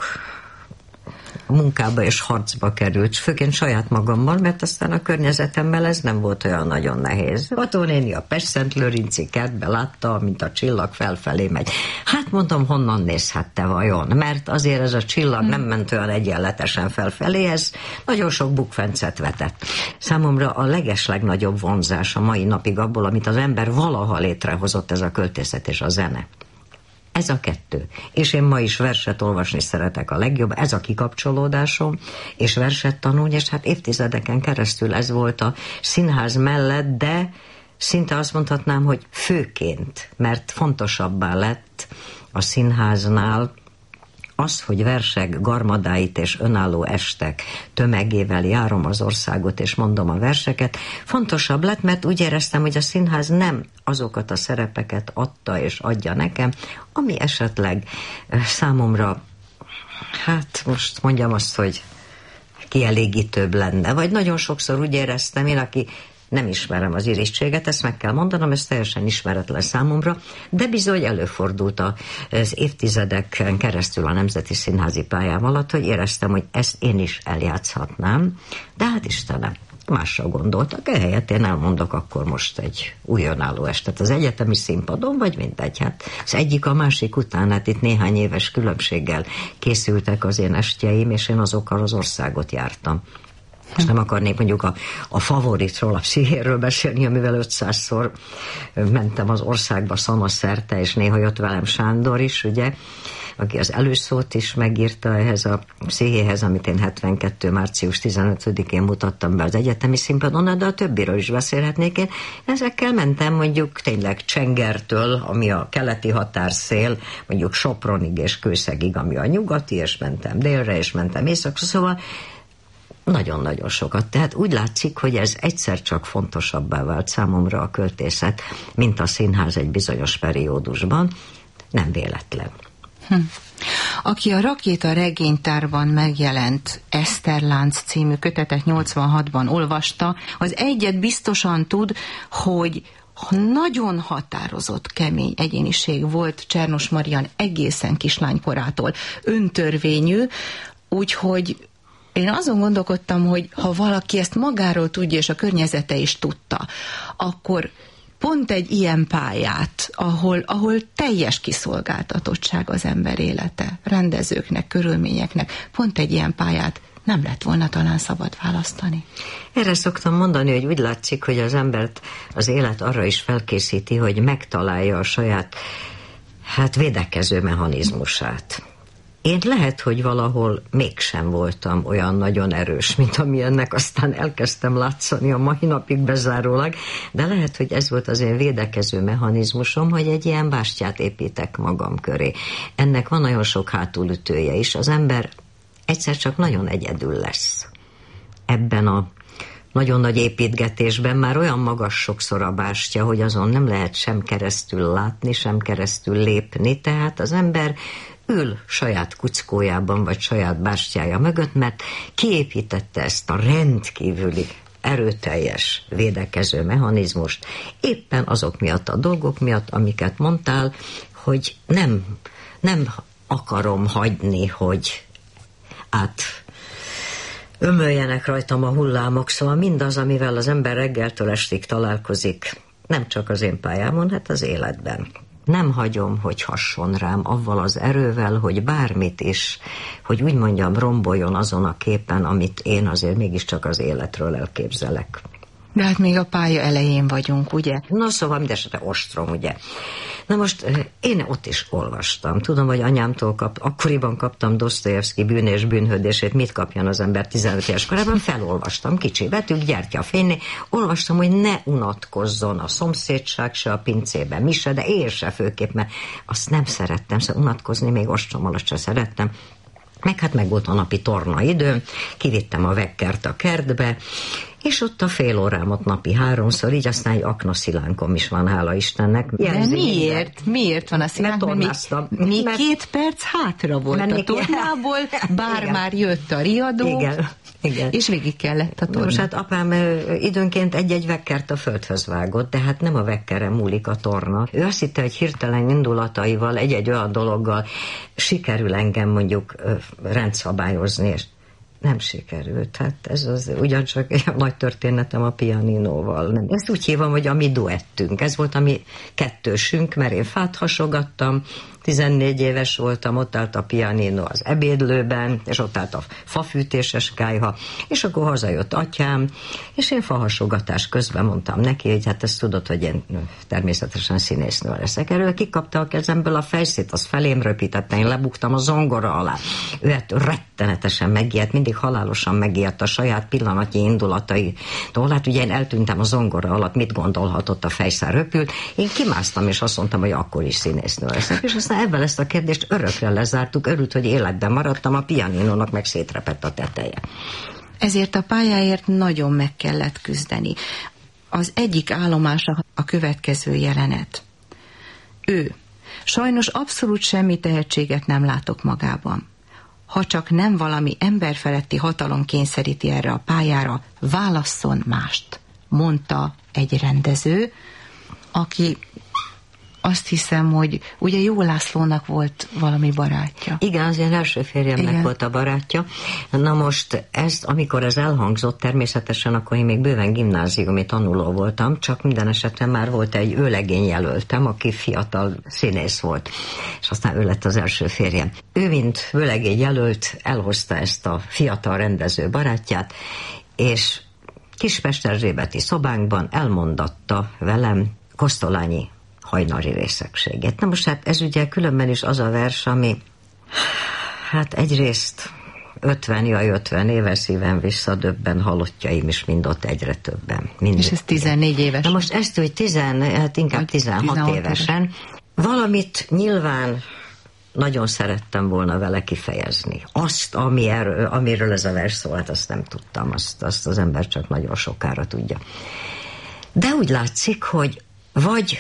munkába és harcba került, főként saját magammal, mert aztán a környezetemmel ez nem volt olyan nagyon nehéz. Kató néni a Pest-Szent-Lőrinci kertbe látta, mint a csillag felfelé megy. Hát mondom, honnan nézhette vajon? Mert azért ez a csillag hmm. nem ment olyan egyenletesen felfelé, ez nagyon sok bukfencet vetett. Számomra a legeslegnagyobb vonzás a mai napig abból, amit az ember valaha létrehozott, ez a költészet és a zene. Ez a kettő. És én ma is verset olvasni szeretek a legjobb, ez a kikapcsolódásom, és verset tanulni, és hát évtizedeken keresztül ez volt a színház mellett, de szinte azt mondhatnám, hogy főként, mert fontosabbá lett a színháznál az, hogy versek garmadáit és önálló estek tömegével járom az országot, és mondom a verseket, fontosabb lett, mert úgy éreztem, hogy a színház nem azokat a szerepeket adta és adja nekem, ami esetleg számomra, hát most mondjam azt, hogy kielégítőbb lenne. Vagy nagyon sokszor úgy éreztem én, aki nem ismerem az irítséget, ezt meg kell mondanom, ez teljesen ismeretlen számomra, de bizony előfordult az évtizedeken keresztül a Nemzeti Színházi pályám alatt, hogy éreztem, hogy ezt én is eljátszhatnám, de hát Istenem, másra gondoltak, ehelyett én elmondok akkor most egy új önálló estet az egyetemi színpadon, vagy mindegy, hát az egyik a másik után, hát itt néhány éves különbséggel készültek az én estjeim, és én azokkal az országot jártam. És nem akarnék mondjuk a, a favoritról, a pszichéről beszélni, amivel ötszázszor mentem az országba szanaszerte, és néha jött velem Sándor is, ugye, aki az előszót is megírta ehhez a pszichéhez, amit én hetvenkettő március tizenötödikén mutattam be az egyetemi színpadon, de a többiről is beszélhetnék. Én ezekkel mentem mondjuk tényleg Csengertől, ami a keleti határszél, mondjuk Sopronig és Kőszegig, ami a nyugati, és mentem délre, és mentem északra, szóval nagyon-nagyon sokat. Tehát úgy látszik, hogy ez egyszer csak fontosabbá vált számomra a költészet, mint a színház egy bizonyos periódusban. Nem véletlen. Hm. Aki a Rakéta regénytárban megjelent Eszterlánc című kötetet nyolcvanhatban olvasta, az egyet biztosan tud, hogy nagyon határozott, kemény egyéniség volt Csernos Marian egészen kislánykorától. Öntörvényű, úgyhogy én azon gondolkodtam, hogy ha valaki ezt magáról tudja, és a környezete is tudta, akkor pont egy ilyen pályát, ahol, ahol teljes kiszolgáltatottság az ember élete, rendezőknek, körülményeknek, pont egy ilyen pályát nem lett volna talán szabad választani. Erre szoktam mondani, hogy úgy látszik, hogy az embert az élet arra is felkészíti, hogy megtalálja a saját, hát védekező mechanizmusát. Én lehet, hogy valahol mégsem voltam olyan nagyon erős, mint amilyennek aztán elkezdtem látszani a mai napig bezárólag, de lehet, hogy ez volt az én védekező mechanizmusom, hogy egy ilyen bástyát építek magam köré. Ennek van nagyon sok hátulütője is. Az ember egyszer csak nagyon egyedül lesz. Ebben a nagyon nagy építgetésben már olyan magas sokszor a bástya, hogy azon nem lehet sem keresztül látni, sem keresztül lépni, tehát az ember ül saját kuckójában, vagy saját bástyája mögött, mert kiépítette ezt a rendkívüli erőteljes védekező mechanizmust, éppen azok miatt a dolgok miatt, amiket mondtál, hogy nem, nem akarom hagyni, hogy át ömöljenek rajtam a hullámok, szóval mindaz, amivel az ember reggeltől estig találkozik, nem csak az én pályámon, hát az életben. Nem hagyom, hogy hasson rám avval az erővel, hogy bármit is, hogy úgy mondjam, romboljon azon a képen, amit én azért mégiscsak az életről elképzelek. De hát még a pálya elején vagyunk, ugye? Na szóval mindesetre ostrom, ugye? Na most én ott is olvastam. Tudom, hogy anyámtól kap, akkoriban kaptam Dosztojevszki Bűn és bűnhődését, mit kapjon az ember tizenöt éves korában, felolvastam, kicsi betűk, gyertyafényné, olvastam, hogy ne unatkozzon a szomszédság se a pincében, mi se, de én se főképp, mert azt nem szerettem, szóval unatkozni még ostrom alatt se szerettem. Meg hát meg volt a napi torna időm, kivittem a vekkert a kertbe, és ott a fél órámot napi háromszor, így aztán egy aknaszilánkom is van, hála Istennek. De miért? Miért van a szilánk? Mert tornáztam. Még, még mert... két perc hátra volt mert a tornából, bár igen. Már jött a riadó, igen. Igen. És végig kellett a torna. Most hát apám időnként egy-egy vekkert a földhöz vágott, de hát nem a vekkere múlik a torna. Ő azt hitte, hogy hirtelen indulataival, egy-egy olyan dologgal sikerül engem mondjuk rendszabályozni, és nem sikerült. Hát ez az ugyancsak egy nagy történetem a pianinóval. Ezt úgy hívom, hogy a mi duettünk. Ez volt a mi kettősünk, mert én fát hasogattam, tizennégy éves voltam, ott állt a pianino az ebédlőben, és ott állt a fafűtéses kályha, és akkor hazajött atyám, és én fahasogatás közben mondtam neki, hogy hát ezt tudod, hogy én természetesen színésznő leszek. Erről kikapta a kezemből a fejszét, az felém röpítette, én lebuktam a zongora alá. Ő hát rettenetesen megijedt, mindig halálosan megijedt a saját pillanatnyi indulataitól. Hát ugye én eltűntem a zongora alatt, mit gondolhatott, a fejszár röpült. Én kimásztam, és azt mondtam, hogy akkor is színésznő leszek, és aztán ebben ezt a kérdést örökre lezártuk, örült, hogy életben maradtam, a pianinónak meg szétrepett a teteje. Ezért a pályáért nagyon meg kellett küzdeni. Az egyik állomása a következő jelenet. Ő. Sajnos abszolút semmi tehetséget nem látok magában. Ha csak nem valami emberfeletti hatalom kényszeríti erre a pályára, válasszon mást, mondta egy rendező, aki azt hiszem, hogy ugye Jó Lászlónak volt valami barátja. Igen, az én első férjemnek Igen. volt a barátja. Na most ezt, amikor ez elhangzott, természetesen akkor én még bőven gimnáziumi tanuló voltam, csak minden esetben már volt egy vőlegényjelöltem, aki fiatal színész volt. És aztán ő lett az első férjem. Ő, mint vőlegényjelölt, elhozta ezt a fiatal rendező barátját, és Kismesterzsébeti szobánkban elmondatta velem Kosztolányi hajnali részegségét. Na most hát ez ugye különben is az a vers, ami hát egyrészt ötven, jaj ötven éves szíven visszadöbben, halottjaim is mind ott egyre többen. Mind és ez tizennégy éves. Na most ezt, hogy tizen, hát inkább tizenhat évesen, valamit nyilván nagyon szerettem volna vele kifejezni. Azt, ami erről, amiről ez a vers szólt, azt nem tudtam, azt, azt az ember csak nagyon sokára tudja. De úgy látszik, hogy vagy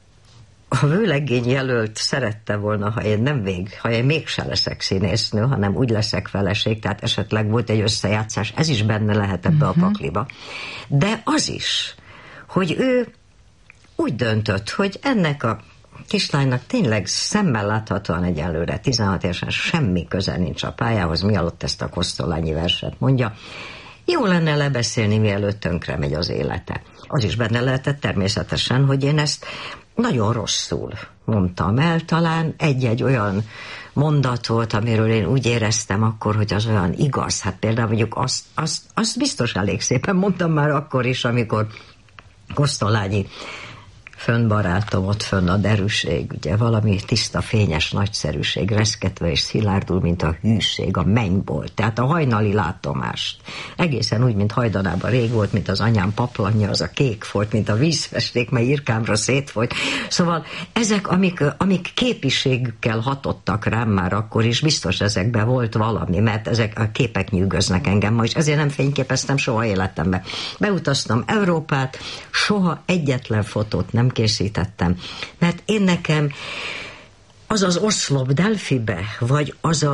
a vőlegény jelölt szerette volna, ha én nem vég, ha én mégse leszek színésznő, hanem úgy leszek feleség, tehát esetleg volt egy összejátszás, ez is benne lehet ebbe uh-huh. a pakliba. De az is, hogy ő úgy döntött, hogy ennek a kislánynak tényleg szemmel láthatóan egyelőre tizenhat évesen semmi köze nincs a pályához, mi alatt ezt a Kosztolányi verset mondja. Jó lenne lebeszélni, mielőtt tönkre megy az élete. Az is benne lehetett természetesen, hogy én ezt nagyon rosszul mondtam el, talán egy-egy olyan mondat volt, amiről én úgy éreztem akkor, hogy az olyan igaz. Hát például mondjuk azt, azt, azt biztos elég szépen mondtam már akkor is, amikor Kosztolányi fönn barátom, ott fönn a derűség, ugye valami tiszta, fényes nagyszerűség, reszketve és szilárdul, mint a hűség, a mennyból, tehát a hajnali látomást. Egészen úgy, mint hajdanában rég volt, mint az anyám paplanja, az a kék volt, mint a vízfesték, mely irkámra szétfolyt. Szóval ezek, amik, amik képiségükkel hatottak rám már akkor is, biztos ezekben volt valami, mert ezek a képek nyűgöznek engem ma, és ezért nem fényképeztem soha életemben. Beutaztam Európát, soha egyetlen fotót nem készítettem, mert én nekem az az oszlop Delfibe, vagy az a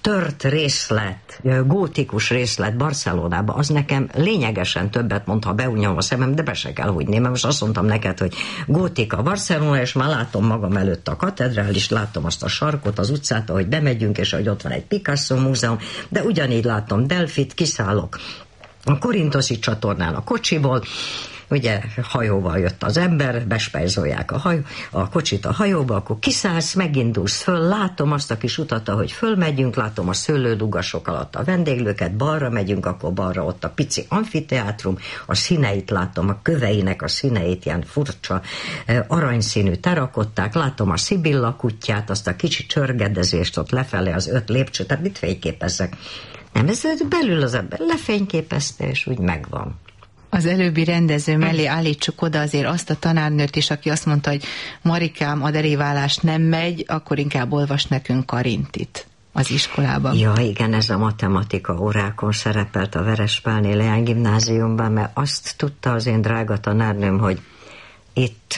tört részlet, gótikus részlet Barcelonában, az nekem lényegesen többet mond, ha beúnyom a szemem, de be se kell húgyni, mert most azt mondtam neked, hogy gótika Barcelona, és már látom magam előtt a katedrálist, látom azt a sarkot, az utcát, ahogy bemegyünk, és hogy ott van egy Picasso múzeum, de ugyanígy látom Delfit, kiszállok a Korintoszi csatornán a kocsiból, ugye hajóval jött az ember, bespejzolják a, hajó, a kocsit a hajóba, akkor kiszállsz, megindulsz föl, látom azt a kis utat, ahogy fölmegyünk, látom a szőlődugasok alatt a vendéglőket, balra megyünk, akkor balra ott a pici amfiteátrum, a színeit látom, a köveinek a színeit, ilyen furcsa aranyszínű terakották, látom a Szibilla kutyát, azt a kicsi csörgedezést ott lefelé az öt lépcső, tehát mit fényképezzek? Nem, ez belül az ember lefényképezte, és úgy megvan. Az előbbi rendező mellé állítsuk oda azért azt a tanárnőt is, aki azt mondta, hogy Marikám, a deriválás nem megy, akkor inkább olvas nekünk Karintit az iskolában. Ja, igen, ez a matematika órákon szerepelt a Verespálné Leány gimnáziumban, mert azt tudta az én drága tanárnőm, hogy itt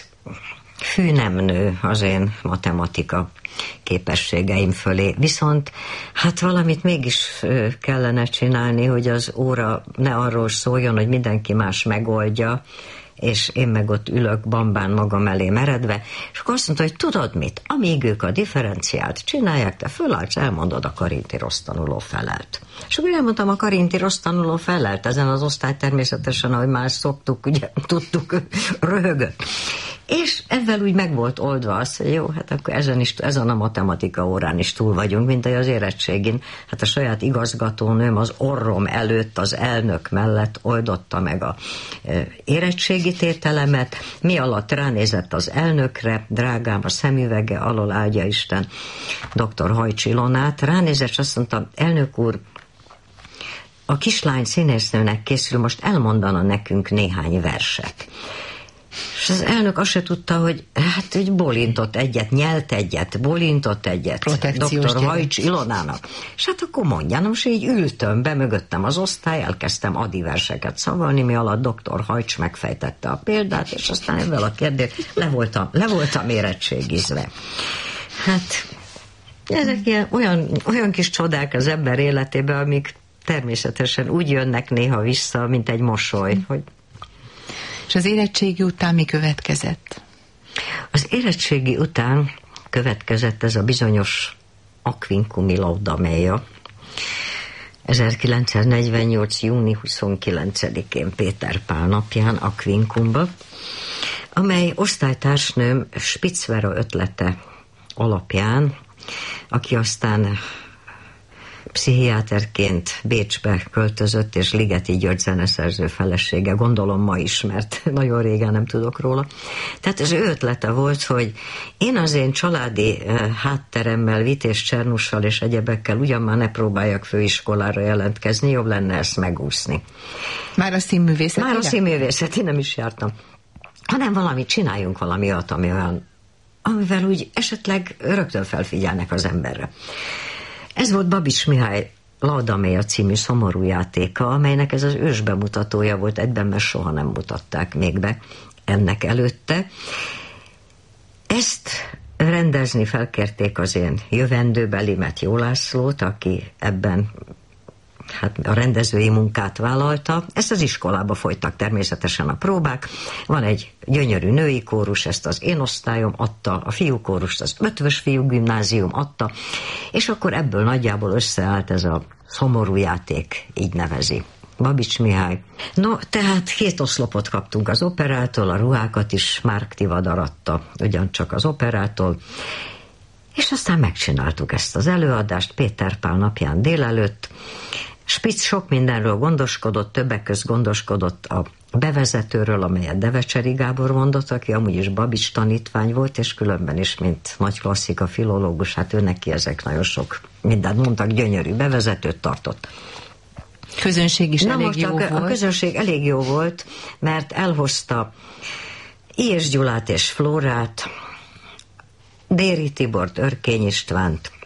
fű nem nő az én matematika képességeim fölé. Viszont hát valamit mégis kellene csinálni, hogy az óra ne arról szóljon, hogy mindenki más megoldja, és én meg ott ülök bambán magam elé meredve, és akkor azt mondta, hogy tudod mit, amíg ők a differenciált csinálják, te fölállsz, elmondod a Karinti rossz tanuló felelt. És akkor elmondtam a Karinti rossz tanuló felelt, ezen az osztály természetesen, ahogy már szoktuk, ugye tudtuk, röhögött. És ezzel úgy meg volt oldva az, hogy jó, hát akkor ezen, is, ezen a matematika órán is túl vagyunk, mint az érettségin. Hát a saját igazgatónőm az orrom előtt, az elnök mellett oldotta meg a e, érettségi tételemet, mi alatt ránézett az elnökre, drágám, a szemüvege alól áldja Isten, doktor Hajcs Ilonát, ránézett, és azt mondta, elnök úr, a kislány színésznőnek készül, most elmondana nekünk néhány verset. És az elnök azt se tudta, hogy hát úgy bolintott egyet, nyelt egyet, bolintott egyet doktor Hajcs Ilonának. És hát akkor mondjam, és így ültöm be, mögöttem az osztály, elkezdtem adiverseket szavalni, mi alatt doktor Hajcs megfejtette a példát, és aztán ezzel a kérdés le voltam, le voltam érettségizve. Hát ezek ilyen, olyan, olyan kis csodák az ember életében, amik természetesen úgy jönnek néha vissza, mint egy mosoly, hogy és az érettségi után mi következett? Az érettségi után következett ez a bizonyos Aquincumi Laudameia. ezerkilencszáznegyvennyolc. június huszonkilencedikén Péter Pál napján Aquincumba, amely osztálytársnőm Spitzvera ötlete alapján, aki aztán pszichiáterként Bécsbe költözött, és Ligeti György zeneszerző felesége, gondolom ma is, mert nagyon régen nem tudok róla. Tehát az ő ötlete volt, hogy én az én családi hátteremmel, Vitéz Csernussal és egyebekkel ugyan már ne próbáljak főiskolára jelentkezni, jobb lenne ezt megúszni. Már a színművészeti? Már a színművészeti nem is jártam. Hanem valamit csináljunk, valami olyat, ami olyan, amivel úgy esetleg rögtön felfigyelnek az emberre. Ez volt Babics Mihály Laudameia című szomorú játéka, amelynek ez az ős bemutatója volt egyben, mert soha nem mutatták még be ennek előtte. Ezt rendezni felkérték az én jövendőbelimet, Jó Lászlót, aki ebben hát a rendezői munkát vállalta. Ezt az iskolába folytak természetesen a próbák. Van egy gyönyörű női kórus, ezt az én osztályom adta, a fiúkórust az Ötvös Fiúgimnázium adta, és akkor ebből nagyjából összeállt ez a szomorú játék, így nevezi Babics Mihály. No, tehát két oszlopot kaptunk az operától, a ruhákat is Márk Tivadar adta, ugyancsak az operától, és aztán megcsináltuk ezt az előadást Péter Pál napján délelőtt. Spitz sok mindenről gondoskodott, többek közt gondoskodott a bevezetőről, amelyet Devecseri Gábor mondott, aki amúgy is Babics tanítvány volt, és különben is, mint nagy klasszika filológus, hát ő neki ezek nagyon sok mindent mondtak, gyönyörű bevezetőt tartott. Közönség is Na elég most jó a, volt. A közönség elég jó volt, mert elhozta Ilyes Gyulát és Flórát, Déri Tibort, Örkény Istvánt,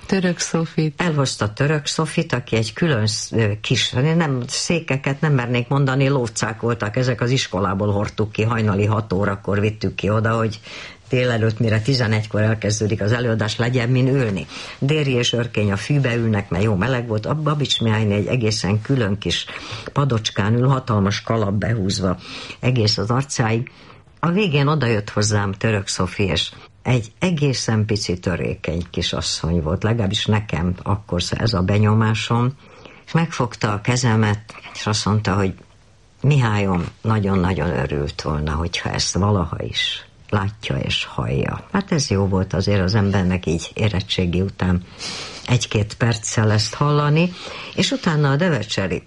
Török Szofit. Elhozta Török Szofit, aki egy külön kis, nem székeket nem mernék mondani, lócák voltak, ezek az iskolából hordtuk ki, hajnali hat órakor vittük ki oda, hogy délelőtt, mire tizenegykor elkezdődik az előadás, legyen min ülni. Déri és Örkény a fűbe ülnek, mert jó meleg volt, a Babics Mihályné egy egészen külön kis padocskán ül, hatalmas kalap behúzva egész az arcáig. A végén odajött hozzám Török Szofi, és egy egészen pici törékeny kisasszony volt, legalábbis nekem akkor ez a benyomásom, és megfogta a kezemet, és azt mondta, hogy Mihályom nagyon-nagyon örült volna, hogyha ezt valaha is látja és hallja. Hát ez jó volt azért az embernek így érettségi után egy-két perccel ezt hallani, és utána a Devecseri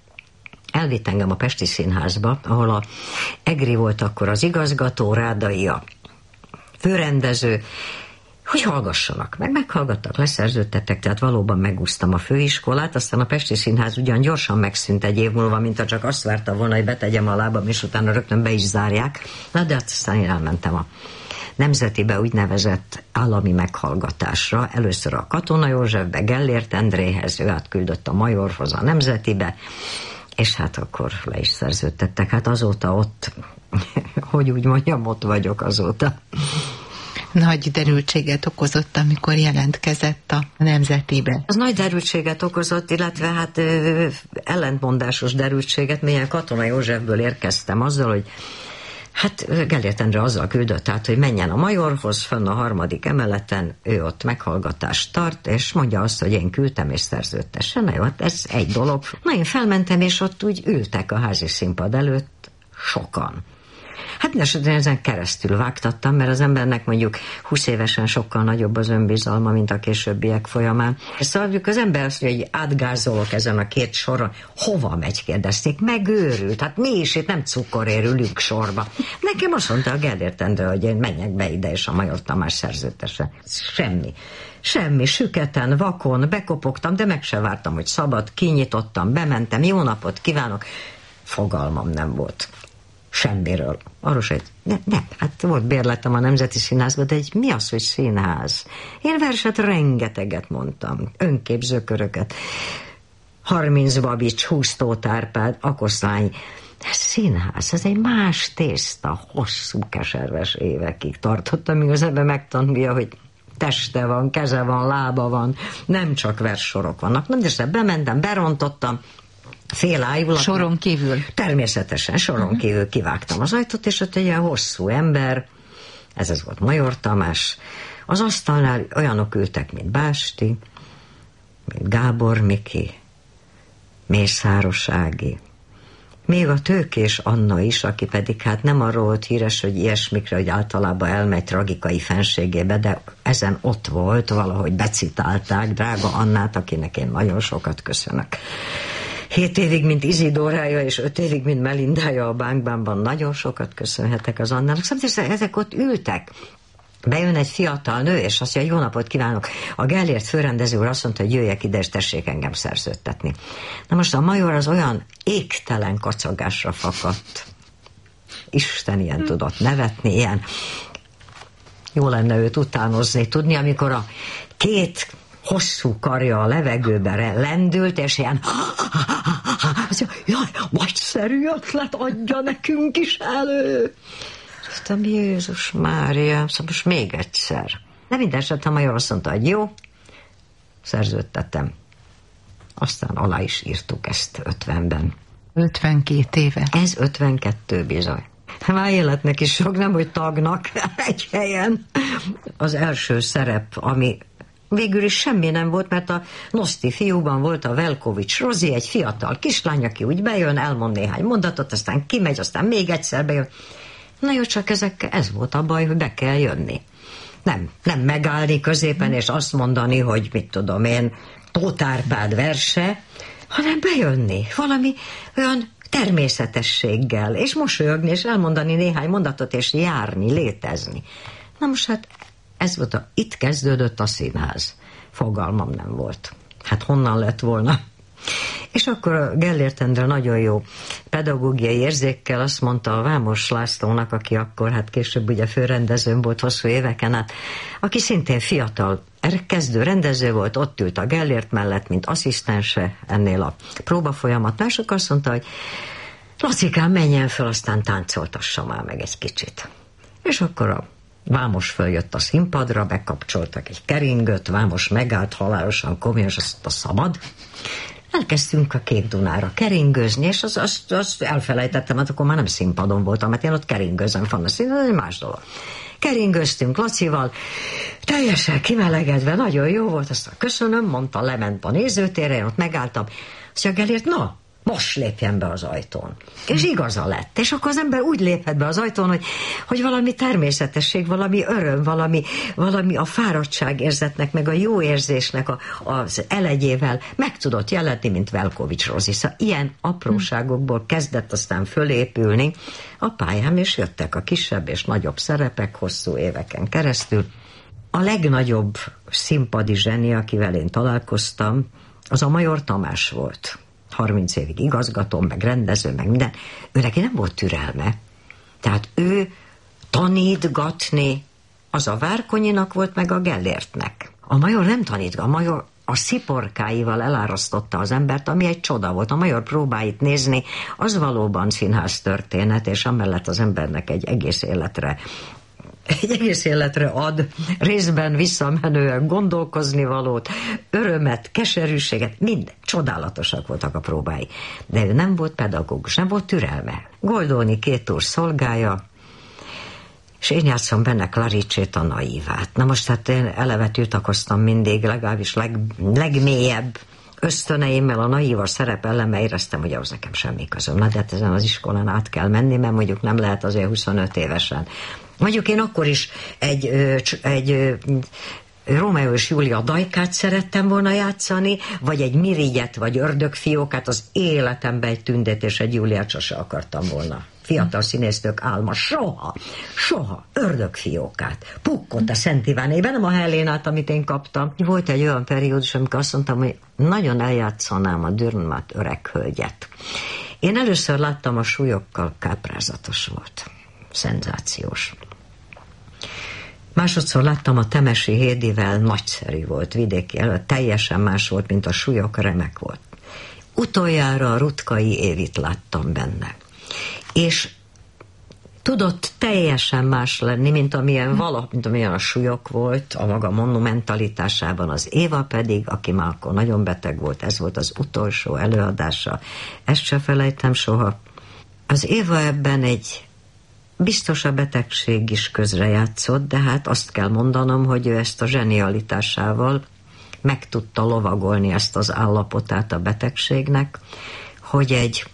elvitt engem a Pesti Színházba, ahol a Egri volt akkor az igazgató, Rádai a főrendező, hogy hallgassanak meg. Meghallgattak, leszerződtettek, tehát valóban megúsztam a főiskolát, aztán a Pesti Színház ugyan gyorsan megszűnt egy év múlva, mint ha csak azt várta volna, hogy betegyem a lábam, és utána rögtön be is zárják. Na de aztán én elmentem a Nemzetibe úgynevezett állami meghallgatásra. Először a Katona Józsefbe, Gellért Endréhez, ő átküldött a Majorhoz a Nemzetibe, és hát akkor le is szerződtettek. Hát azóta ott, hogy úgy mondjam, ott vagyok azóta. Nagy derültséget okozott, amikor jelentkezett a Nemzetibe. Az nagy derültséget okozott, illetve hát ö, ellentmondásos derültséget, milyen Katona Józsefből érkeztem azzal, hogy hát Gellért Endre azzal küldött át, hogy menjen a Majorhoz, fönn a harmadik emeleten, ő ott meghallgatást tart, és mondja azt, hogy én küldtem és szerződtessen. Na jó, hát ez egy dolog. Na én felmentem, és ott úgy ültek a házi színpad előtt sokan. Hát esetben ezen keresztül vágtattam, mert az embernek mondjuk húsz évesen sokkal nagyobb az önbizalma, mint a későbbiek folyamán. Szóval az ember azt mondja, hogy átgázolok ezen a két soron. Hova megy, kérdezték? Megőrült. Hát mi is itt nem cukorért ülünk sorba. Nekem azt mondta a Gellért Endre, hogy én menjek be ide, és a Major Tamás szerződtesse. Semmi. Semmi, süketen, vakon, bekopogtam, de meg se vártam, hogy szabad, kinyitottam, bementem, jó napot kívánok. Fogalmam nem volt. Semmiről. Arról se, ne, ne, hát volt bérletem a Nemzeti Színházban, de egy, mi az, hogy színház? Én verset rengeteget mondtam, önképzőköröket. harminc Babics, húsz Tóth Árpád, Akoszlány. Színház, ez egy más tészta, hosszú, keserves évekig tartott, amíg az ember megtanulja, hogy teste van, keze van, lába van, nem csak verssorok vannak. Nem, de bementem, berontottam, fél ájulat. Soron kívül? Természetesen, soron uh-huh. kívül kivágtam az ajtót, és ott egy ilyen hosszú ember, ez az volt Major Tamás, az asztalnál olyanok ültek, mint Básti, mint Gábor Miki, Mészáros Ági, még a Tőkés Anna is, aki pedig hát nem arról volt híres, hogy ilyesmikre, hogy általában elmegy tragikai fenségébe, de ezen ott volt, valahogy becitálták drága Annát, akinek én nagyon sokat köszönök. Hét évig, mint Izidórája, és öt évig, mint Melindája a Bánkbánban, nagyon sokat köszönhetek az Annának. Szóval ezek ott ültek. Bejön egy fiatal nő, és azt mondja, jó napot kívánok. A Gellért főrendező úr azt mondta, hogy jöjjek ide, és tessék engem szerződtetni. Na most a Major az olyan égtelen kacagásra fakadt. Isten ilyen hm. tudott nevetni, ilyen. Jó lenne őt utánozni, tudni, amikor a két hosszú karja a levegőben lendült, és ilyen azt mondja, jaj, nagyszerű ötlet, adja nekünk is elő. Aztán Jézus Mária, szóval most még egyszer. De minden esetben a Major azt mondta, hogy jó, szerződtettem. Aztán alá is írtuk ezt ötvenben. ötvenkét éve. Ez ötvenkettő bizony. Már életnek is sok, nem hogy tagnak egy helyen. Az első szerep, ami végül is semmi nem volt, mert a Noszti fiúban volt a Velkovics Rozi, egy fiatal kislány, aki úgy bejön, elmond néhány mondatot, aztán kimegy, aztán még egyszer bejön. Na jó, csak ezekkel ez volt a baj, hogy be kell jönni. Nem, nem megállni középen, és azt mondani, hogy mit tudom én, Tóth Árpád verse, hanem bejönni valami olyan természetességgel, és mosolyogni, és elmondani néhány mondatot, és járni, létezni. Na most hát ez volt a, itt kezdődött a színház. Fogalmam nem volt. Hát honnan lett volna? És akkor a Gellért Endre nagyon jó pedagógiai érzékkel azt mondta a Vámos Lászlónak, aki akkor hát később ugye főrendezőn volt hosszú éveken át, aki szintén fiatal kezdő rendező volt, ott ült a Gellért mellett, mint asszisztense ennél a próbafolyamatnál, és akkor azt mondta, hogy Lacikám, menjen fel, aztán táncoltassa már meg egy kicsit. És akkor a Vámos följött a színpadra, bekapcsoltak egy keringőt, Vámos megállt halálosan komolyan, és azt a szabad. Elkezdtünk a Kék Dunára keringőzni, és azt az, az elfelejtettem, hát akkor már nem színpadon voltam, mert én ott keringőzöm van a színpadon, ez egy más dolog. Keringőztünk Lacival, teljesen kimelegedve, nagyon jó volt, aztán köszönöm, mondta, lement a nézőtérre, én ott megálltam, azt mondja, Gellért, na, most lépjen be az ajtón. És igaza lett. És akkor az ember úgy léphet be az ajtón, hogy, hogy valami természetesség, valami öröm, valami, valami a fáradtságérzetnek, meg a jó érzésnek a, az elegyével meg tudott jelenni, mint Velkovics Rozi. Szóval ilyen apróságokból kezdett aztán fölépülni a pályám, és jöttek a kisebb és nagyobb szerepek hosszú éveken keresztül. A legnagyobb színpadi zseni, akivel én találkoztam, az a Major Tamás volt. harminc évig igazgató, meg rendező, meg minden. Ő neki nem volt türelme. Tehát ő tanítgatni, az a Várkonyinak volt, meg a Gellértnek. A Major nem tanítgat, a Major a sziporkáival elárasztotta az embert, ami egy csoda volt. A Major próbáit nézni, az valóban színház történet, és amellett az embernek egy egész életre egy egész életre ad, részben visszamenően gondolkozni valót, örömet, keserűséget, minden. Csodálatosak voltak a próbái. De ő nem volt pedagógus, nem volt türelme. Goldoni két úr szolgája, és én játszom benne Clarice-t, a naívát. Na most hát én eleve tiltakoztam mindig, legalábbis leg, legmélyebb ösztöneimmel a naíva szerep ellen, éreztem, hogy ahhoz nekem semmi közöm. Na, de hát ezen az iskolán át kell menni, mert mondjuk nem lehet azért huszonöt évesen. Mondjuk én akkor is egy, egy Rómeó és Júlia Dajkát szerettem volna játszani, vagy egy Mirigyet, vagy Ördögfiókát, az életemben egy Tündét és egy Júliát sose akartam volna. Fiatal színésznők álma, soha, soha, Ördögfiókát, Pukkot a Szent Ivánében, nem a Helénát, amit én kaptam. Volt egy olyan periódus, amikor azt mondtam, hogy nagyon eljátszanám a Dürrenmatt öreg hölgyet. Én először láttam a súlyokkal, káprázatos volt. Szenzációs. Másodszor láttam a Temesi Hédivel, nagyszerű volt, vidéki előtt, teljesen más volt, mint a súlyok, remek volt. Utoljára a Rutkai Évit láttam benne. És tudott teljesen más lenni, mint amilyen vala, mint amilyen a súlyok volt, a maga monumentalitásában. Az Éva pedig, aki már akkor nagyon beteg volt, ez volt az utolsó előadása. Ezt se felejtem soha. Az Éva ebben egy biztos a betegség is közrejátszott, de hát azt kell mondanom, hogy ő ezt a zsenialitásával meg tudta lovagolni ezt az állapotát a betegségnek, hogy egy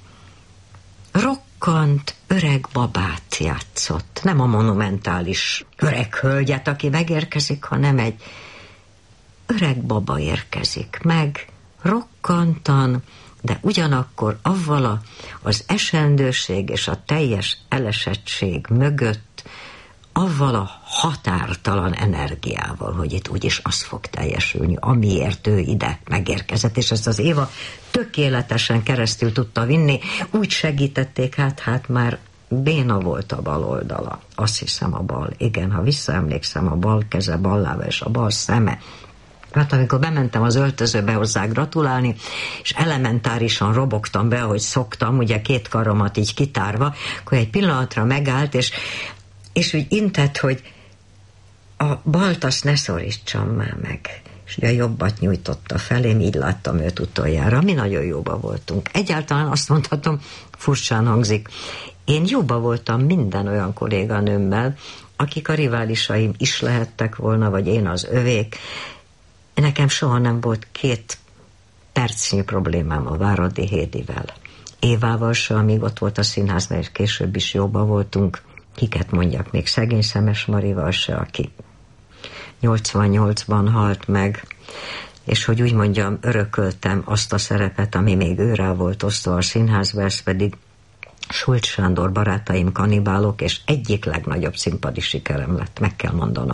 rokkant öreg babát játszott. Nem a monumentális öreg hölgyet, aki megérkezik, hanem egy öreg baba érkezik meg, rokkantan, de ugyanakkor avval a, az esendőség és a teljes elesettség mögött, avval a határtalan energiával, hogy itt úgyis az fog teljesülni, amiért ő ide megérkezett, és ezt az Éva tökéletesen keresztül tudta vinni, úgy segítették, hát, hát már béna volt a bal oldala, azt hiszem a bal, igen, ha visszaemlékszem, a bal keze, bal lába és a bal szeme. Hát amikor bementem az öltözőbe hozzá gratulálni, és elementárisan robogtam be, ahogy szoktam, ugye két karomat így kitárva, akkor egy pillanatra megállt, és, és úgy intett, hogy a balt azt ne szorítsam már meg. És ugye a jobbat nyújtotta felém, így láttam őt utoljára. Mi nagyon jóba voltunk. Egyáltalán azt mondhatom, furcsán hangzik, én jóba voltam minden olyan kolléganőmmel, akik a riválisaim is lehettek volna, vagy én az övék. Nekem soha nem volt két percnyi problémám a Váradi Hédivel. Évával se, amíg ott volt a színháznál, és később is jóba voltunk. Kiket mondjak még, szegény Szemes Marival se, aki nyolcvannyolcban halt meg, és hogy úgy mondjam, örököltem azt a szerepet, ami még őrá volt osztva a színházba, ez pedig Schulz Sándor Barátaim kanibálok, és egyik legnagyobb színpadi sikerem lett, meg kell mondanom.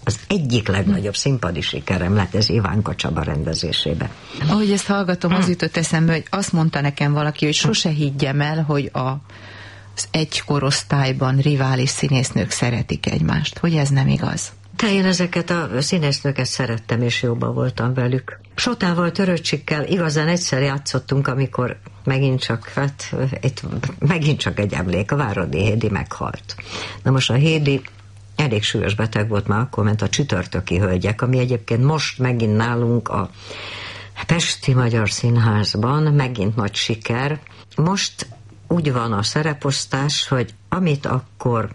az egyik legnagyobb színpadi sikerem lett, ez Ivánka Csaba rendezésébe. Ahogy ezt hallgatom, az jutott eszembe, hogy azt mondta nekem valaki, hogy sose higgyem el, hogy a, az egy korosztályban rivális színésznők szeretik egymást. Hogy ez nem igaz? De én ezeket a színésznőket szerettem, és jóban voltam velük. Sotával, Törőcsikkel igazán egyszer játszottunk, amikor megint csak, hát itt megint csak egy emlék, a Váradi Hédi meghalt. Na most a Hédi elég súlyos beteg volt, már akkor ment a Csütörtöki Hölgyek, ami egyébként most megint nálunk a Pesti Magyar Színházban, megint nagy siker. Most úgy van a szereposztás, hogy amit akkor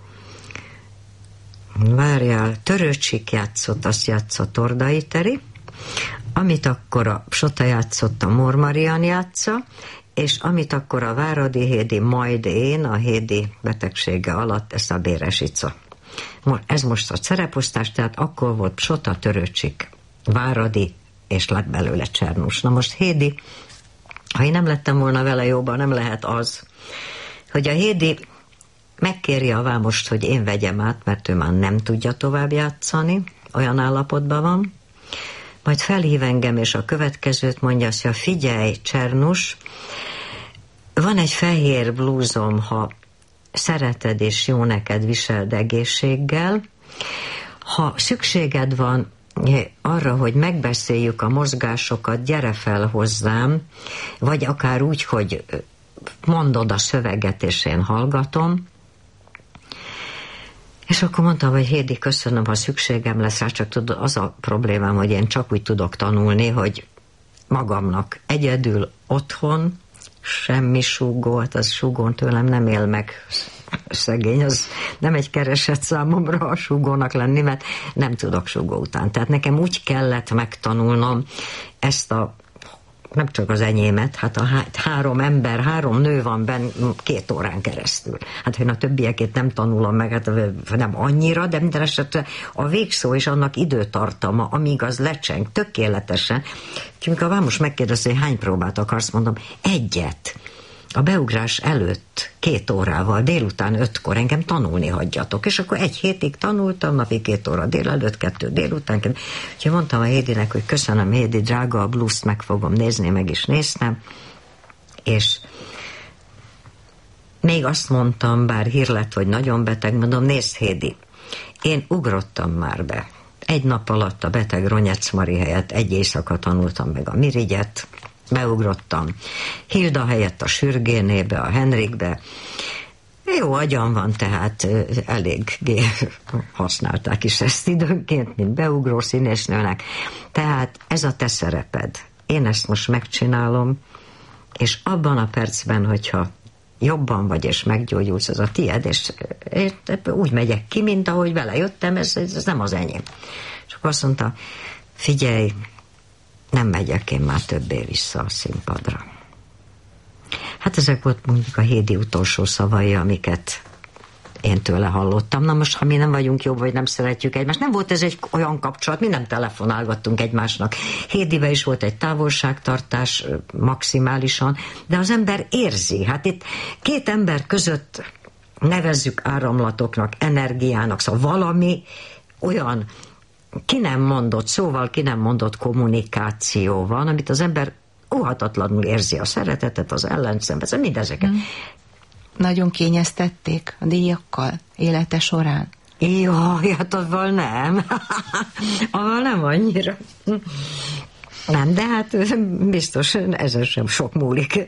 várjál, Törőcsik játszott, azt játszott Tordai Teri, amit akkor a Sota játszott, a Mór Marian játsza, és amit akkor a Váradi Hédi, majd én, a Hédi betegsége alatt, ez a Béres Ica. Ez most a szereposztás, tehát akkor volt Sota, Törőcsik, Váradi, és lett belőle Csernus. Na most Hédi, ha én nem lettem volna vele jóban, nem lehet az, hogy a Hédi megkéri a Vámost, hogy én vegyem át, mert ő már nem tudja tovább játszani, olyan állapotban van, majd felhív engem, és a következőt mondja, azt, hogy figyelj, Csernus, van egy fehér blúzom, ha szereted és jó neked, viseld egészséggel, ha szükséged van arra, hogy megbeszéljük a mozgásokat, gyere fel hozzám, vagy akár úgy, hogy mondod a szöveget, és én hallgatom. És akkor mondtam, hogy Hédi, köszönöm, ha szükségem lesz rá, csak tudod, az a problémám, hogy én csak úgy tudok tanulni, hogy magamnak egyedül otthon, semmi súgó, hát az súgón tőlem nem él meg, szegény, az nem egy keresett számomra a súgónak lenni, mert nem tudok súgó után. Tehát nekem úgy kellett megtanulnom ezt a, nem csak az enyémet, hát a há- három ember, három nő van benn két órán keresztül. Hát ha én a többiekét nem tanulom meg, hát nem annyira, de minden esetre a végszó és annak időtartama, amíg az lecseng, tökéletesen. Amikor a Vámos megkérdezi, hogy hány próbát akarsz, mondom, egyet. A beugrás előtt két órával, délután ötkor engem tanulni hagyjatok. És akkor egy hétig tanultam, napi két óra délelőtt, kettő délután. Úgyhogy mondtam a Hédinek, hogy köszönöm, Hédi, drága, a blues-t meg fogom nézni, meg is néztem. És még azt mondtam, bár hír lett, hogy nagyon beteg, mondom, nézd, Hédi, én ugrottam már be. Egy nap alatt a beteg Ronyec Mari helyett egy éjszaka tanultam meg a Mirigyet, beugrottam. Hilda helyett a Sürgénébe, a Henrikbe. Jó agyam van, tehát eléggé használták is ezt időnként, mint beugró színésznőnek. Tehát ez a te szereped. Én ezt most megcsinálom, és abban a percben, hogyha jobban vagy, és meggyógyulsz, az a tied, és én úgy megyek ki, mint ahogy vele jöttem, ez, ez nem az enyém. És akkor azt mondta, figyelj, nem megyek én már többé vissza a színpadra. Hát ezek volt mondjuk a Hédi utolsó szavai, amiket én tőle hallottam. Na most, ha mi nem vagyunk jobb, vagy nem szeretjük egymást, nem volt ez egy olyan kapcsolat, mi nem telefonálgattunk egymásnak. Hédibe is volt egy távolságtartás maximálisan, de az ember érzi. Hát itt két ember között nevezzük áramlatoknak, energiának, szóval valami olyan ki nem mondott, szóval ki nem mondott kommunikáció van, amit az ember óhatatlanul érzi, a szeretetet, az ellenszenvet, mindezeket. Hmm. Nagyon kényeztették a díjakkal élete során? Jaj, hát avval nem. Avval nem annyira. Nem, de hát biztos ezen sem sok múlik.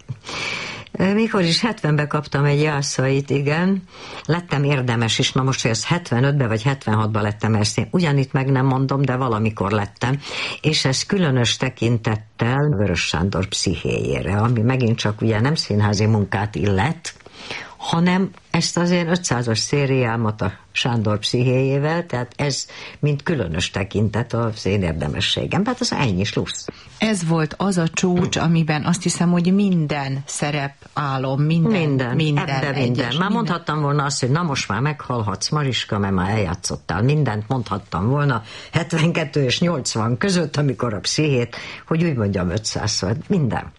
Mikor is hetvenben kaptam egy Jászait, igen, lettem érdemes is, na most, hogy ez hetvenötben vagy hetvenhatban lettem, ezt én ugyanitt meg nem mondom, de valamikor lettem, és ez különös tekintettel Vörös Sándor pszichéjére, ami megint csak ugye nem színházi munkát illet, hanem ezt az én ötszázas szériámat a Sándor pszichéjével, tehát ez mint különös tekintet az én érdemességem, hát az ennyi slusz. Ez volt az a csúcs, amiben azt hiszem, hogy minden szerep álom, minden, minden, minden, ebbe egyes, minden. Már minden. mondhattam volna azt, hogy na most már meghalhatsz, Mariska, mert már eljátszottál mindent, mondhattam volna hetvenkettő és nyolcvan között, amikor a pszichét, hogy úgy mondjam ötszázszor, minden.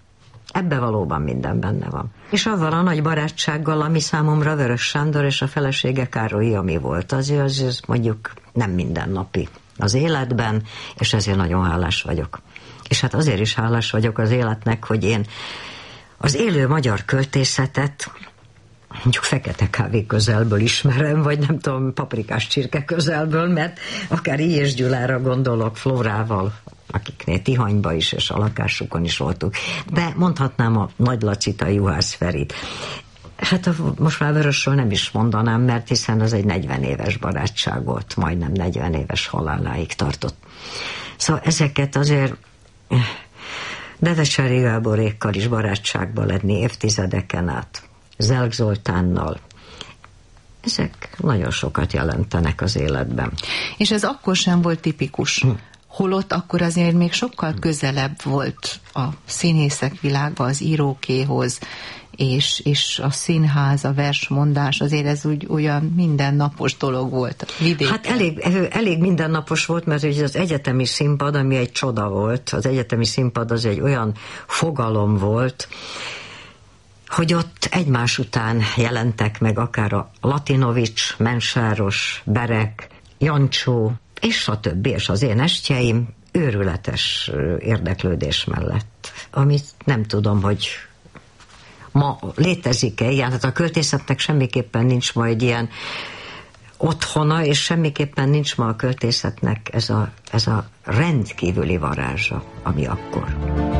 Ebbe valóban minden benne van. És avval a nagy barátsággal, ami számomra Vörös Sándor és a felesége Károly ami volt, azért az, az mondjuk nem mindennapi az életben, és ezért nagyon hálás vagyok. És hát azért is hálás vagyok az életnek, hogy én az élő magyar költészetet mondjuk fekete kávé közelből ismerem, vagy nem tudom, paprikás csirke közelből, mert akár I. és Gyulára gondolok, Flórával, akiknél Tihanyba is, és a lakásukon is voltunk. De mondhatnám a Nagy Lacit, a Juhász Ferit. Hát a, most már Vörösről nem is mondanám, mert hiszen az egy negyven éves barátság volt, majdnem negyven éves haláláig tartott. Szóval ezeket azért Devecsári Gáborékkal is barátságba lenni évtizedeken át, Zelk Zoltánnal, ezek nagyon sokat jelentenek az életben. És ez akkor sem volt tipikus. Hm. Holott akkor azért még sokkal közelebb volt a színészek világa az írókéhoz, és, és a színház, a versmondás, azért ez úgy olyan mindennapos dolog volt vidéken. Hát elég, elég mindennapos volt, mert ugye az egyetemi színpad, ami egy csoda volt, az egyetemi színpad az egy olyan fogalom volt, hogy ott egymás után jelentek meg akár a Latinovics, Mensáros, Berek, Jancsó, és a többi, és az én estjeim őrületes érdeklődés mellett, amit nem tudom, hogy ma létezik-e ilyen, hát a költészetnek semmiképpen nincs ma egy ilyen otthona, és semmiképpen nincs ma a költészetnek ez a, ez a rendkívüli varázsa, ami akkor.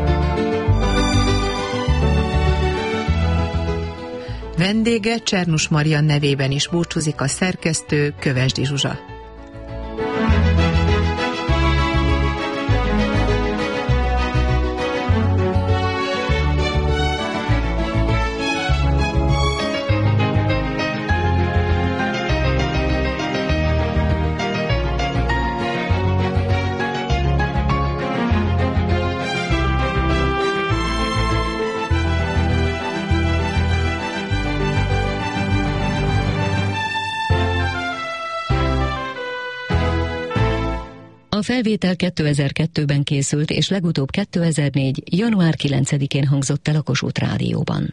Vendége Csernus Marian nevében is búcsúzik a szerkesztő, Kövesdi Zsuzsa. A felvétel kétezer-kettőben készült, és legutóbb kétezer-négy. január kilencedikén hangzott el a Kossuth Rádióban.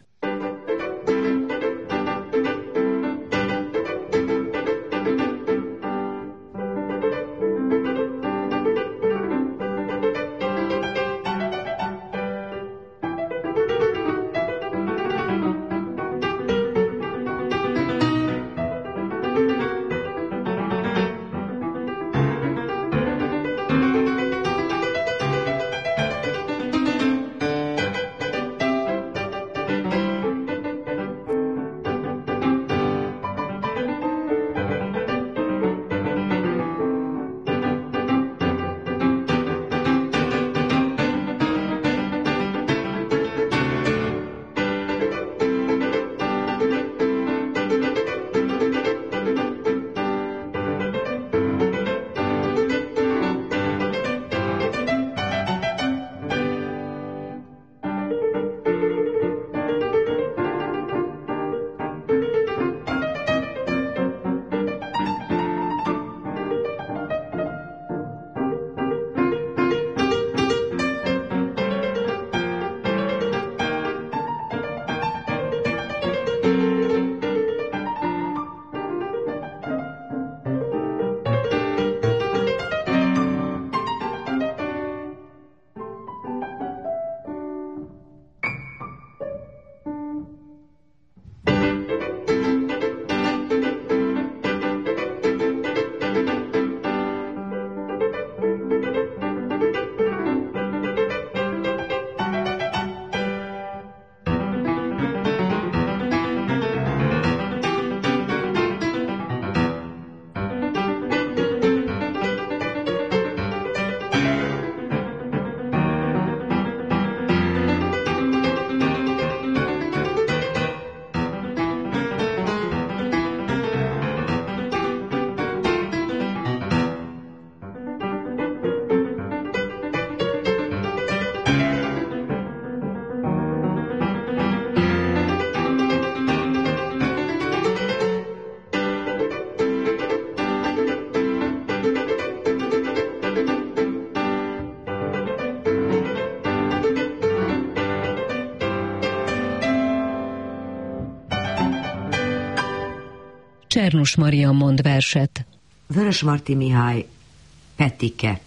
Csernus Maria mond verset. Vörösmarty Mihály, Petike.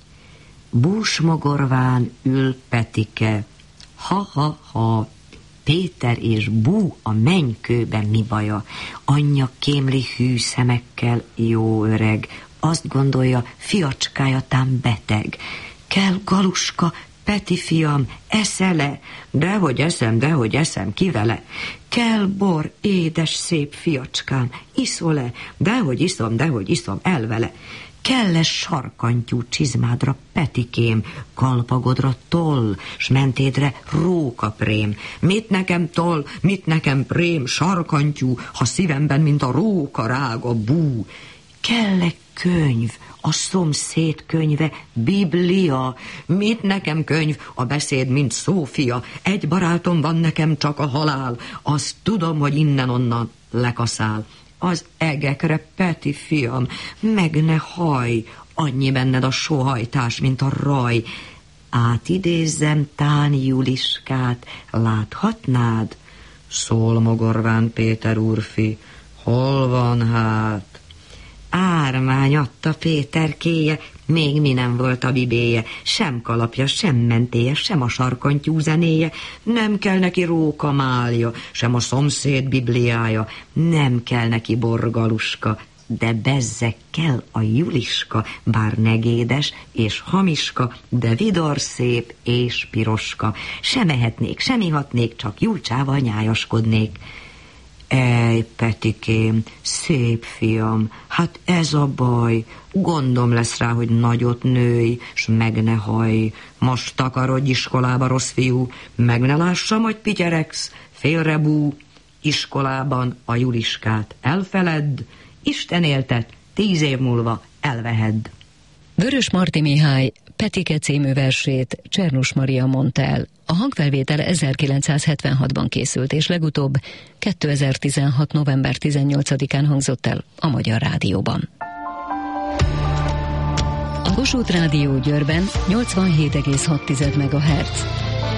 Búsmogorván ül Petike. Ha-ha-ha, Péter és Bú a mennykőben mi baja? Anyja kémli hű szemekkel, jó öreg. Azt gondolja, fiacskája tám beteg. Kell Galuska, Peti fiam, eszel-e? Dehogy eszem, dehogy eszem, ki vele? Kell bor, édes szép fiacskám, iszol-e? Dehogy iszom, dehogy iszom, el vele. Kell-e sarkantyú csizmádra, Petikém, kalpagodra toll, s mentédre rókaprém? Mit nekem toll, mit nekem prém, sarkantyú, ha szívemben, mint a róka rág a bú? Kell-e könyv, a szomszéd könyve, Biblia? Mit nekem könyv, a beszéd, mint Szófia? Egy barátom van nekem, csak a halál, azt tudom, hogy innen-onnan lekaszál. Az egekre, Peti fiam, meg ne haj, annyi benned a sohajtás, mint a raj. Átidézzem tán Juliskát, láthatnád? Szól mogorván Péter úrfi, hol van hát? Ármány adta Péterkéje, még mi nem volt a bibéje, sem kalapja, sem mentéje, sem a sarkantyú zenéje, nem kell neki rókamálja, sem a szomszéd bibliája, nem kell neki borgaluska, de bezzeg kell a Juliska, bár negédes és hamiska, de vidor szép és piroska. Sem ehetnék, sem ihatnék, csak Julcsával nyájaskodnék. Ej, Petikém, szép fiam, hát ez a baj, gondom lesz rá, hogy nagyot nőj, s meg ne haj. Most takarodj iskolába, rossz fiú, meg ne lássam, hogy pityeregsz, félrebú. Iskolában a Juliskát elfeledd, Isten éltet, tíz év múlva elvehedd. Vörösmarty Mihály Petike című versét Csernus Maria mondta el. A hangfelvétel ezerkilencszázhetvenhatban készült, és legutóbb kétezer-tizenhat. november tizennyolcadikán hangzott el a Magyar Rádióban. A Kossuth Rádió Győrben nyolcvanhét egész hat megahertz.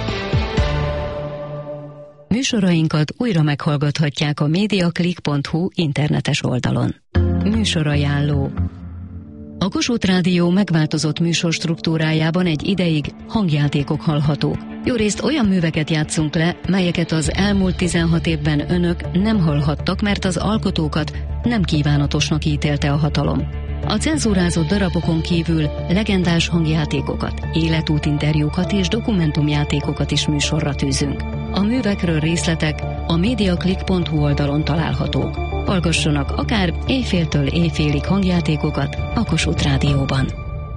Műsorainkat újra meghallgathatják a mediaclick pont hu internetes oldalon. Műsorajánló. A Kossuth Rádió megváltozott műsorstruktúrájában egy ideig hangjátékok hallhatók. Jórészt olyan műveket játszunk le, melyeket az elmúlt tizenhat évben önök nem hallhattak, mert az alkotókat nem kívánatosnak ítélte a hatalom. A cenzúrázott darabokon kívül legendás hangjátékokat, életútinterjúkat és dokumentumjátékokat is műsorra tűzünk. A művekről részletek a mediaclick pont hu oldalon találhatók. Hallgassanak akár éjféltől éjfélig hangjátékokat a Kossuth Rádióban.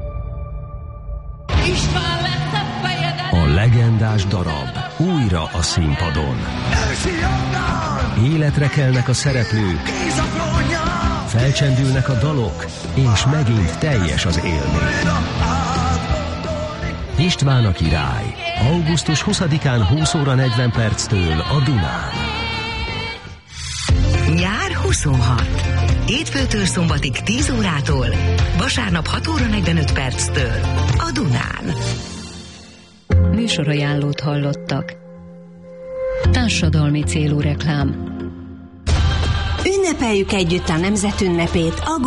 A legendás darab újra a színpadon. Életre kelnek a szereplők, felcsendülnek a dalok, és megint teljes az élmény. István a király. augusztus huszadikán húsz óra negyven perctől a Dunán. Nyár huszonhat. Hétfőtől szombatig tíz órától, vasárnap hat óra negyvenöt perctől a Dunán. Műsorajánlót hallottak. Társadalmi célú reklám. Ünnepeljük együtt a nemzetünnepét, a